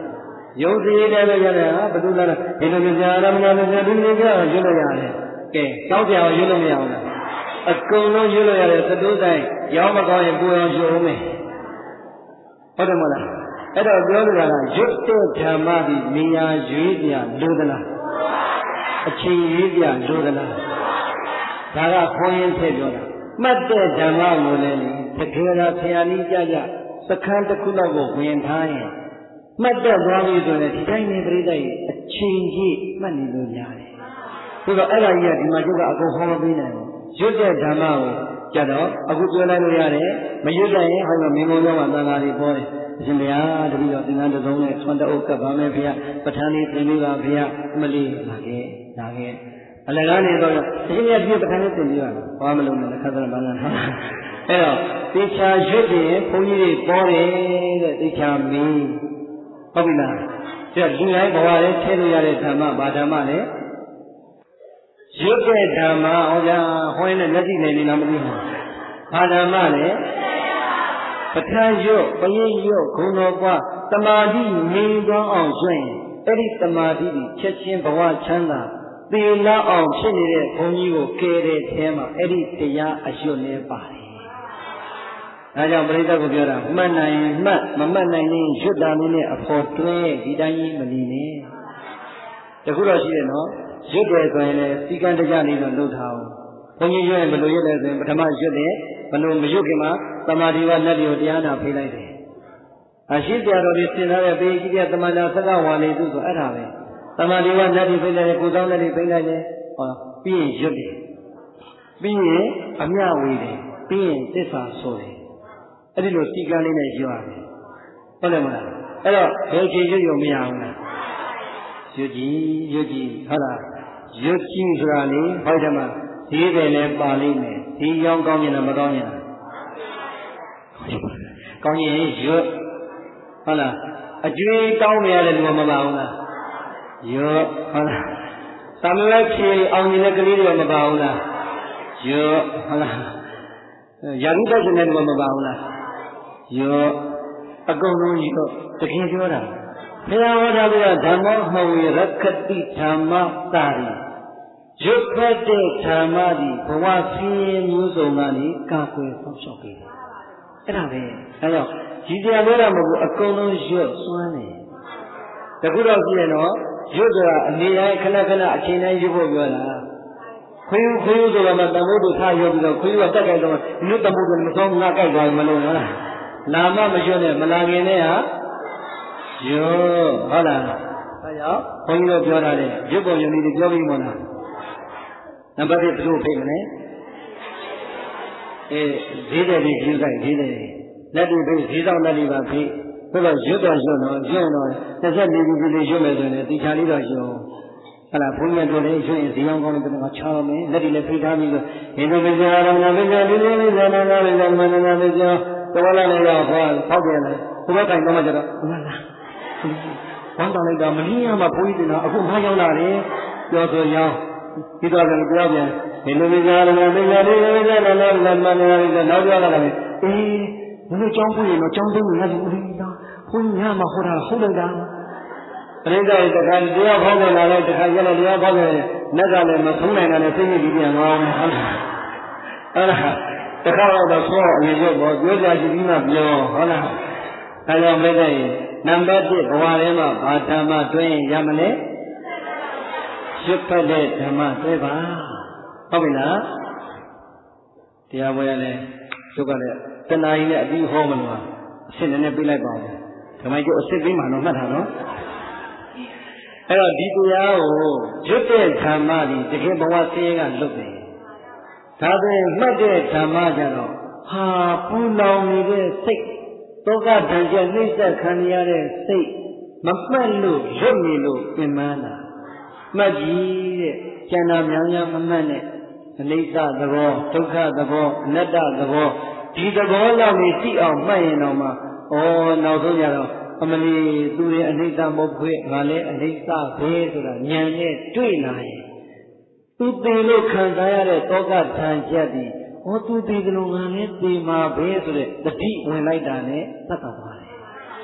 ရုပ်စီတဲ့ပဲရတယ်ဟာဘယ်သူလဲဒီလိုကြရမလားဒီလိုကြရွတ်လို့ရတယ်ကဲကြောက်ကြအောင်ရွတ်လို့မရဘူးလားအကုန်လုံးရွတ်လို့ရတယ်သတိုးတိုင်းရောင်းမကောင်းရင်ပူအောင်ရွတ်အောင်မယ်ဟုတ်တယ်မလားအဲ့တော့ပြောလိုတာကရွတ်တဲ့ဓမ္မဒီနေရာရွေးပြလိုသလားအချိန်ရွေးပြလိုသလားဒါကခေါင်းရင်းထည့်ပြောတာမှတ်တဲ့ဓမ္မကိုလည်းတကယ်တော့ဆရာကြီးကြကြစခန်းတစ်ခုလောက်ကိုဝင်ထားရင်မှတ်တတ်သွားပြီဆိုရင်ဒီတိုင်းနေပြိတ္တရဲ့အချိန်ကြီးမှတ်နေလို့ရတယ်ဆိုတော့အဲ့ဒါကြီးကဒီမှာကျုပ်ကအကုန်ဟောမပေးနိုင်ဘူးရွတ်တဲ့ဓမ္မကိုကြတော့အခုပြောလိုက်လို့ရတယ်မရွတ်တဲ့ရင်ဟောမင်းကုန်းကျောင်းမှာသံဃာတွေပေါ်တယ်အရှင်ဘုရားတပည့်တော်သင်္ကန်းတစ်စုံနဲ့ဆွမ်းတအုပ်ကပ်ပါမယ်ဘုရားပဋ္ဌာန်းလေးသင်ပေးပါဘုရားအမလေးလာခဲ့အလကားနေတော့အရှင်မြတ်ပြပဋ္ဌာန်းလေးသင်ပေးပါဘာမလို့လဲခက်သရဘာနာအဲ့တော့တေချာရွတ်တယ်ဘုန်းကြီးတွေပေါ်တယ်တဲ့တေချာမင်းဟုတ်ပြီလားကျက်လူတိုင်းဘဝလေးထည့်လို့ရတဲ့ဓမ္မဘာဓမ္မလဲရွတ်တဲ့ဓမ္မဟောကြားဟောရင်လည်းမျက်စိနေနေလားမသိဘူးဘာဓမ္မလဲပဋ္ဌာန်းရွတ်ပရင်ရွတ်ဂုဏတော်ပွားတမာတိနေသွားအောင်ဆိုရင်အဲ့ဒီတမာတိဒီချက်ချင်းဘဝချမ်းသာသေလောက်အောင်ဖြစ်နေတဲ့ဘုန်းကြီးကိုကဲတဲ့အဲမှာအဲ့ဒီတရားအရွတ်နဲ့ပါတယ်ဒါကြောင့်ပရိသတ်ကိုပြောတာမှတ်နိုင်ရင်မှတ်မမှတ်နိုင်ရင်ရွတ်တာလေးနဲ့အဖို့တွဲဒီတိုင်းကြီးမနေနဲ့တခုတော့ရှိတယ်နော်ရွတ်တယ်ဆိုရင်လည်းစီကံတရားလေးတော့လုပ်ထားအောင်ဘုန်းကြီးရွတ်ရင်ဘယ်လိုရွတ်လဲဆိုရင်ပထမရွတ်တယ်ဘယ်လိုမရွတ်ခင်မှာသမာဓိဝနတ်တွေကိုတရားနာဖိလိုက်တယ်အရှိတရားတော်တွေသင်ထားတဲ့ပေကြီးတဲ့သမန္တာသက္ကဝါနေသူဆိုအဲ့ဒါပဲသမာဓိဝနတ်တွေဖိလိုက်တယ်ကိုယ်ဆောင်နတ်တွေဖိလိုက်တယ်ဟောပြီးရင်ရွတ်တယ်ပြီးရင်အမြဝေတယ်ပြီးရင်သစ္စာဆိုတယ်အဲ့ဒီလိုစီကံလေးနဲ့ရွတ်ရတယ်ဟုတ်တယ်မလားအဲ့တော့ဘယ်ချိန်ရွတ်ရုံမရဘူးလားရွတ်ကြည့်ဟုတ်လားရွတ်ကြည့်ဆိုတာလေဟောတယ်မှာဒီတယ်လည်းပါလိမ့်မယ်ဒီရောင်းကောင်းရင်လည်းမကောင်းရင်ကောင်းရင်ရွတ်ဟုတ်လားအကျွေးတောင်းနေရတဲ့လူမပါဘူးလားရွတ်ဟုတ်လားသမဝဲဖြေအောင်နေတဲ့ကလေးတွေမပါဘူးလားရွတ်ဟုတ်လားယာရုတက်တဲ့လူမပါဘူးလားရွတ်အကုန်လုံးရွတ်တကယ်ပြောတာဘုရားဟောတာကဓမ္မောမဝေရခတိဓမ္မတာရီရွတ်ဖက်တဲ့ဓမ္မဒီဘဝဆင်းရဲမျိုးစုံကနေကာကွယ်ဆောင်ရှောက်ပေးတယ်အဲ့ဒါပဲအဲကြောင့်ဒီတရားပြောတာမဟုတ်ဘူးအကုန်လုံးရွတ်စွမ်းတယ်တခုတော့ပြည့်နော်ရွတ်ဆိုတာအနေတိုင်းခဏခဏအချိန်တိုင်းရွတ်ဖို့ပြောတာခွေးဆိုတာမှတန်ဖို့တို့ထားရွတ်ပြီးတော့ခွေးကတက်ကြိုက်တော့မြတ်တမှုတွေမဆုံးငါကြိုက်သွားမလို့ဟုတ်လားလာမမရွတ်နဲ့မလာခင်နဲ့ဟာရွတ်ဟုတ်လားအဲကြောင့်ဘုန်းကြီးတို့ပြောတာလေရွတ်ပုံယုံတွေပြောပြီးမလားနံပါတ်1ဘယ်လိုဖိတ်မလဲဈေးတယ်ကြီးယူဆိုင်ဈေးတယ်လက်တွေဖိတ်ဈေးဆောင်လက်တွေပါဖိတ်ဆိုတော့ရွတ်တော့ရွတ်တော့24ခုလေးရွတ်မယ်ဆိုရင်တိချာလေးတော့ရွတ်ဟလာဘုန်းကြီးတို့လည်းရွတ်ရင်ဈေးအောင်ကောင်းတဲ့ကချောင်းမယ်လက်တွေလည်းဖိတ်ထားပြီးတော့ဟိန္ဒူပိစ္ဆာရမနာပိစ္ဆာဒီလိုလေးဇာနာနာလေးဇာမနာနာပိစ္ဆာတော်လာလည်းတော့ဟောဖောက်တယ်လေဘုရားတိုင်တော့မှကျတော့ဟုတ်လားဝမ်းတောင်းလိုက်တာမင်းရမှာဘုန်းကြီးတင်တော့အခုမှရောက်လာတယ်ပြောဆိုရောဒီတော့လည်းပြောပြန်ဒီလိုပိစ္ဆာရမနာပိစ္ဆာဒီလိုပိစ္ဆာနာနာဇာမနာပိစ္ဆာနောက်ပြောလာတယ်အေးဘယ်လိုကြောင်းပွင့်ရင်တော့ကြောင်းသုံးနေရတယ်ဦးလေးသားဘုန်းကြီးမှာဟောတာဟုတ်တယ်လားပရိသတ်တခါတရားဖောက်တယ်လာတော့တခါကျတော့တရားဖောက်တယ်နတ်ကလည်းမဆုံးနိုင်တာနဲ့စိတ်ညစ်ပြီးပြန်သွားအောင်ဟုတ်လားအဲ့ဒါတခါတော့ဆောအရင်ရုပ်ပေါ်ပြောကြရှိပြီးမှပြောဟုတ်လားအဲကြောင့်မိတ်တဲ့နံပါတ်1ဘဝထဲမှာဘာဓမ္မတွင်းရမလဲရွတ်ဖတ်တဲ့ဓမ္မတွဲပါဟုတ်ပြီလားတရားပွဲရလဲကျုပ်ကလည်းတဏှာကြီးနဲ့အပြီးဟောမလို့အစ်စ်နဲ့ပြလိုက်ပါဦးဓမ္မကျုပ်အစ်စ်ပြီးမှတော့မှတ်တာနော်အဲ့တော့ဒီတရားကိုရွတ်တဲ့ဓမ္မဒီတကယ်ဘဝဆင်းရဲကလွတ်တယ်ဒါဆိုရင်မှတ်တဲ့ဓမ္မကြတော့ဟာပူလောင်နေတဲ့စိတ်တောကတန်ကျက်နှိမ့်ဆက်ခံရတဲ့စိတ်မမှတ်လို့ရွတ်နေလို့ပြင်ပန်းတာမှတ်ကြည့်တဲ့ကျန်တာများများမမှတ်နဲ့အနိစ္စသဘောဒုက္ခသဘောအနတ္တသဘောဒီသဘောလောက်နေသိအောင်မှတ်ရင်တော့မှနောက်ဆုံးကြတော့အမလီသူရဲ့အနိစ္စမဟုတ်ခွေငါလည်းအနိစ္စပဲဆိုတာဉာဏ်နဲ့တွေ့လာရင်သူသိလို့ခံစားရတဲ့တောကထံချက်ဒီသူသိတယ်လို့ငါလည်းသိမှာပဲဆိုတဲ့တတိဝင်လိုက်တာနဲ့သတ်တာပါတယ်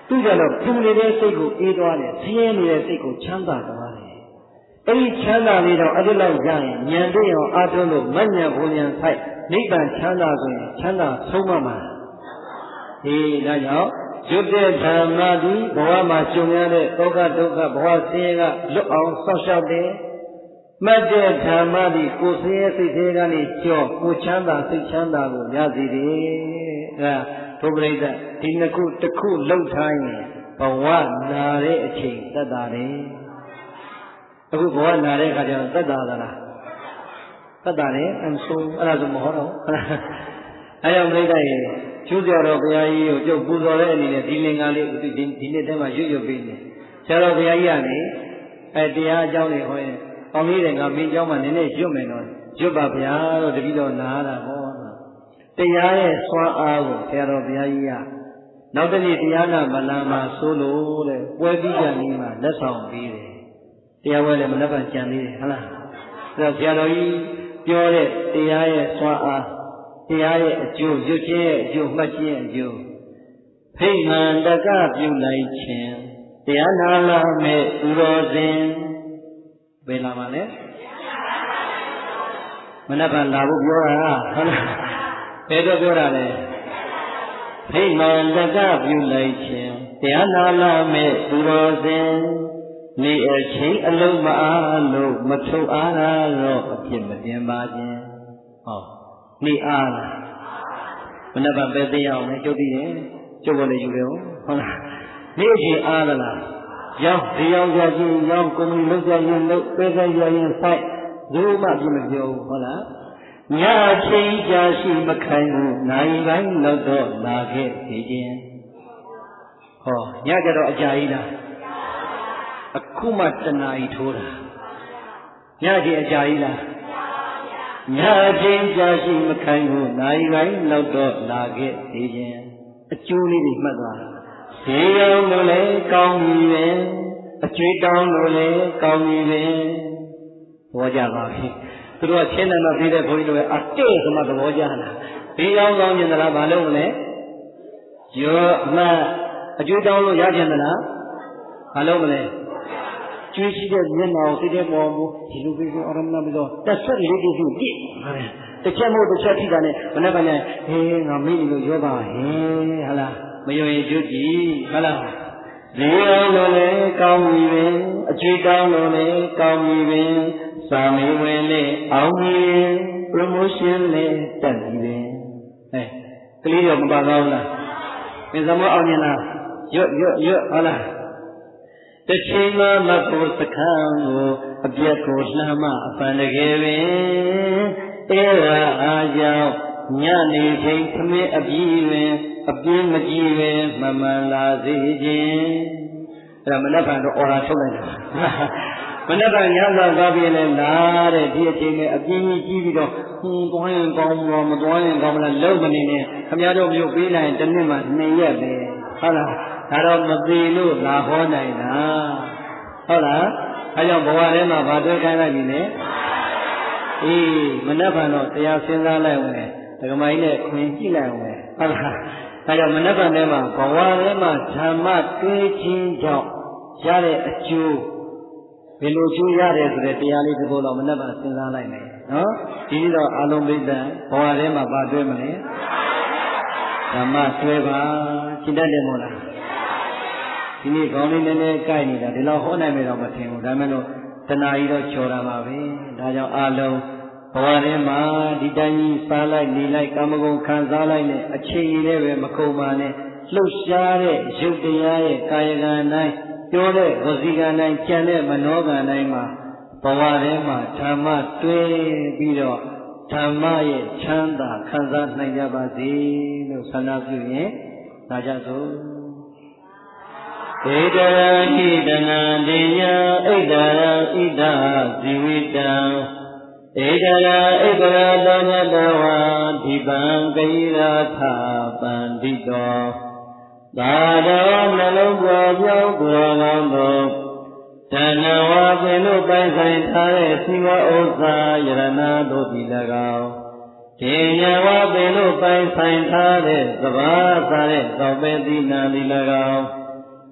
သူကြတော့ပူနေတဲ့စိတ်ကိုအေးသွားတယ်ဆင်းရဲနေတဲ့စိတ်ကိုချမ်းသာသွားတယ်အဲ့ဒီချမ်းသာလေးတော့အဲ့ဒီလောက်ရရင်ဉာဏ်တည်းအောင်အားထုတ်လို့မဉ္ဇဉ်ဘုံဉာဏ်ဆိုင်နိဗ္ဗာန်ချမ်းသာဆိုရင်ချမ်းသာဆုံးမမှာဒီဒါကြောင့်ရွတ်တဲ့ဓမ္မသည်ဘဝမှာကျုံရတဲ့ဒုက္ခဒုက္ခဘဝဆင်းရဲကလွတ်အောင်ဆောက်ရှောက်တယ်မှတ်တဲ့ဓမ္မသည်ကိုယ်ဆင်းရဲစိတ်ဆင်းရဲကနေကြော့ကိုချမ်းသာစိတ်ချမ်းသာကိုရစေတယ်ဒါဘုပ္ပရိသဒီနှစ်ခုတစ်ခုလှုပ်ထားရင်ဘဝနာတဲ့အချိန်သက်သာတယ်အခုဘဝနာတဲ့အခါကျတော့သက်သာသလားသက်သာတယ်အဆိုးအဲ့ဒါဆိုမဟုတ်တော့အဲကြောင့်ပြိဿရေကျိုးကြော်တော်ဘုရားကြီးကိုကျုပ်ပူဇော်တဲ့အနေနဲ့ဒီလင်္ကာလေးဒီနေ့တည်းမှာရွတ်ပေးနေဆရာတော်ဘုရားကြီးကနေတရားအကြောင်းတွေဟောရင်ကောင်းလေးတွေငါမင်းเจ้าမှာနည်းနည်းရွတ်မယ်တော့ရွတ်ပါဗျာတော့တပည့်တော်နားတာဟောတရားရဲ့စွမ်းအားကိုဆရာတော်ဘုရားကြီးကနောက်တစ်နေ့တရားနာမလာမှာဆိုလို့တဲ့ပွဲပြီးကြနေမှာလက်ဆောင်ပေးတယ်တရားပွဲလည်းမနှက်ပံကြံသေးတယ်ဟုတ်လားအဲတော့ဆရာတော်ကြီးပြောတဲ့တရားရဲ့စွမ်းအားတရားရဲ့အကျိုးရွတ်ခြင်းရဲ့အကျိုးမှတ်ခြင်းရဲ့အကျိုးဖိတ်မှန်တကပြုလိုက်ခြင်းတရားနာလာမဲ့ဥရောစဉ်ဘယ်လာမှာလဲမနှက်ပံလာဖို့ပြောတာဟုတ်လားဘယ်တော့ပြောတာလဲဖိတ်မှန်တကပြုလိုက်ခြင်းတရားနာလာမဲ့ဥရောစဉ်နေအချင်းအလုံးမအားလို့မထုတ်အားတော့အဖြစ်မတင်ပါခြင်းဟောနေအားလားမနှက်ပါပဲသိရအောင်လေကျုပ်သိတယ်ကျုပ်ကလည်းယူတယ်ဟုတ်လားနေအချင်းအားလားရောက်ဒီရောက်ကြချင်းရောက်ကုမ္ပဏီလုပ်ကြရင်လုပ်ပဲကြရင်ဆိုင်ဘယ်မှပြမပြောဘူးဟုတ်လားညအချင်းကြာရှိမခိုင်ဘူးနိုင်တိုင်းလောက်တော့လာခဲ့စီခြင်းဟောညကြတော့အကြာကြီးလားအခုမှတဏှာကြီးထိုးတာညကြီးအကြာကြီးလားညချင်းကြာရှိမခိုင်ဘူးနိုင်တိုင်းလောက်တော့လာခဲ့သေးခြင်းအကျိုးလေးတွေမှတ်သွားတာဈေးရောင်းလို့လည်းကောင်းပြီပဲအကျွေးတောင်းလို့လည်းကောင်းပြီပဲသဘောကျပါပြီသူတို့ကချင်းတယ်တော့ပြီးတဲ့ဘုန်းကြီးတို့ကအတဲ့ဆိုမှသဘောကျတာဈေးရောင်းကောင်းကျင်သလားမလုပ်လဲရောအမှတ်အကျွေးတောင်းလို့ရကျင်သလားမလုပ်မလဲကျွေးရှိတဲ့မျက်နှာကိုသိတဲ့ပေါ်ကိုဒီလိုပြီးတော့အရမဏပြီးတော့တက်ဆက်လေးတည်းစုတိတစ်ချက်မို့တစ်ချက်ထိတာနဲ့မနေ့ကညဟေးငါမိနေလို့ရောပါဟင်ဟလားမယုံရင်ကျွတ်ကြည့်ဟလားဈေးအောင်လို့လည်းကောင်းပြီပင်အကျွေးကောင်းလို့လည်းကောင်းပြီပင်စာမေးဝင်လေအောင်ပြီ promotion လည်းတက်ပြီပင်ကလေးရောမပါတော့ဘူးလားပင်စမောအောင်မြင်လားရွတ်ဟလားတချိန်မှမဖို့စခန်းကိုအပြက်ကိုလှမ်းမအပန်တကယ်ပင်အဲ့ဒါအားကြောင့်ညနေချိန်သမင်းအပြီးတွင်အပြင်းမကြည့်ပဲမမှန်လာစေခြင်းအဲ့ဒါမနက်ဖြန်တော့အော်ရာထုတ်လိုက်တာမနက်ဖြန်ညစာသွားပြီးလဲလာတဲ့ဒီအချိန်နဲ့အပြင်းကြီးပြီးတော့သွားရင်ကောင်းမသွားရင်ကောင်းမလားလုံးမနေနဲ့ခင်ဗျားတို့မျိုးပေးလိုက်ရင်တစ်နှစ်မှ2ရက်ပဲဟုတ်လားဒါတော့မသေးလို့လာဟောနိုင်တာဟုတ်လားအဲကြောင့်ဘဝထဲမှာဗာတွေ့ခိုင်းလိုက်ပြီလေအေးမနှက်ဖန်တော့တရားစဉ်းစားလိုက်အောင်လေဒကမကြီးနဲ့ခွင်ကြည့်လိုက်အောင်လေဟုတ်လားအဲကြောင့်မနှက်ဖန်ထဲမှာဘဝထဲမှာဓမ္မတွေးခြင်းကြောင့်ရတဲ့အကျိုးဘယ်လိုကျိုးရတယ်ဆိုတဲ့တရားလေးတစ်ခုတော့မနှက်ဖန်စဉ်းစားလိုက်မယ်နော်ဒီနေ့တော့အာလုံးပိဋကဘဝထဲမှာဗာတွေ့မလဲဓမ္မဆွဲပါရှင်းတတ်တယ်မို့လားဒီနေ့ခေါင်းလေးနည်းနည်းကိုက်နေတာဒီလောက်ဟောနိုင်မယ်တော့မထင်ဘူးဒါမဲ့လို့တဏှာကြီးတော့ချော်တာပါပဲဒါကြောင့်အာလုံးဘဝထဲမှာဒီတိုင်းကြီးစားလိုက်နေလိုက်ကာမဂုဏ်ခံစားလိုက်နဲ့အချိန်ကြီးလည်းပဲမကုန်ပါနဲ့လှုပ်ရှားတဲ့ရုပ်တရားရဲ့ကာယကံတိုင်းပြောတဲ့ဝစီကံတိုင်းကြံတဲ့မနောကံတိုင်းမှာဘဝထဲမှာဓမ္မတွေးပြီးတော့ဓမ္မရဲ့ချမ်းသာခံစားနိုင်ကြပါစေလို့ဆန္ဒပြုရင်ဒါကြစို့ဧတရာဟိတနာတေယဣဒရာဣဒဇီဝိတံဧတရာဣဒရာသောညတဝါဒီပံကိရာသပန္တိတောသာတော်နှလုံးပေါ်ပြောင်းကိုယ်ကောင်းသောတဏဝါပင်တို့ပိုင်ဆိုင်ထားတဲ့သီဝဥစ္စာယရဏတို့သည်၎င်းဒေညဝါပင်တို့ပိုင်ဆိုင်ထားတဲ့သဘာဝစားတဲ့သောပေတိနာသည်၎င်း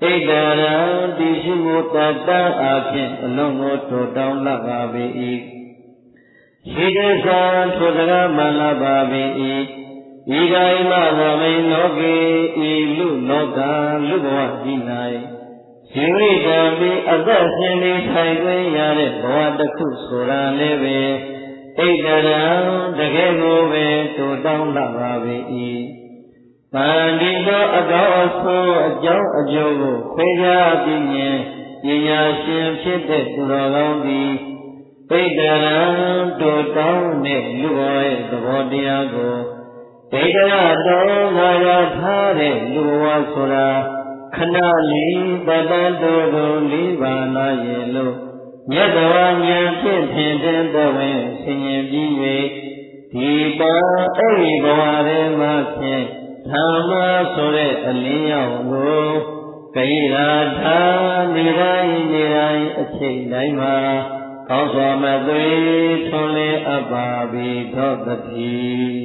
ဣတရံတိရှိမှုတတ္တအားဖြင့်အလုံးကိုတိုးတောင်းလာပါပေ၏ရှိတဲ့ဆံထိုစကားမှန်လာပါပေ၏ဤဂိုင်းမသမိန်လောကေဤလူလောကလူဘဝဒီ၌ဇီဝိတံမိအသက်ရှင်နေထိုင်ခွင့်ရတဲ့ဘဝတစ်ခုဆိုတာလည်းပဲဣတရံတကယ်ကိုပဲတိုးတောင်းလာပါပေ၏ဗန္ဒီသောအကောင်းအဆိုးအကြောင်းအကျိုးကိုခွဲခြားသိမြင်ပညာရှင်ဖြစ်တဲ့သူတော်ကောင်းသည်ဣတရံတိုးတောင်းတဲ့လူဘဝရဲ့သဘောတရားကိုဣတရတော်ငါရထားတဲ့လူဘဝဆိုတာခဏလေးတတန်တော်ကိုလေးပါလာရဲ့လို့မြတ်စွာဘုရားဖြင့်ထင်တဲ့ဘဝဆင်ញင်ပြီး၍ဒီပါအဲ့ဒီဘဝထဲမှာဖြင့်ဓမ္မဆိုတဲ့အလင်းရောင်ကိုကိရာထားနေတိုင်းနေတိုင်းအချိန်တိုင်းမှာကောင်းစွာမသွေးထွန်းလင်းအပ်ပါဘိသောတတိ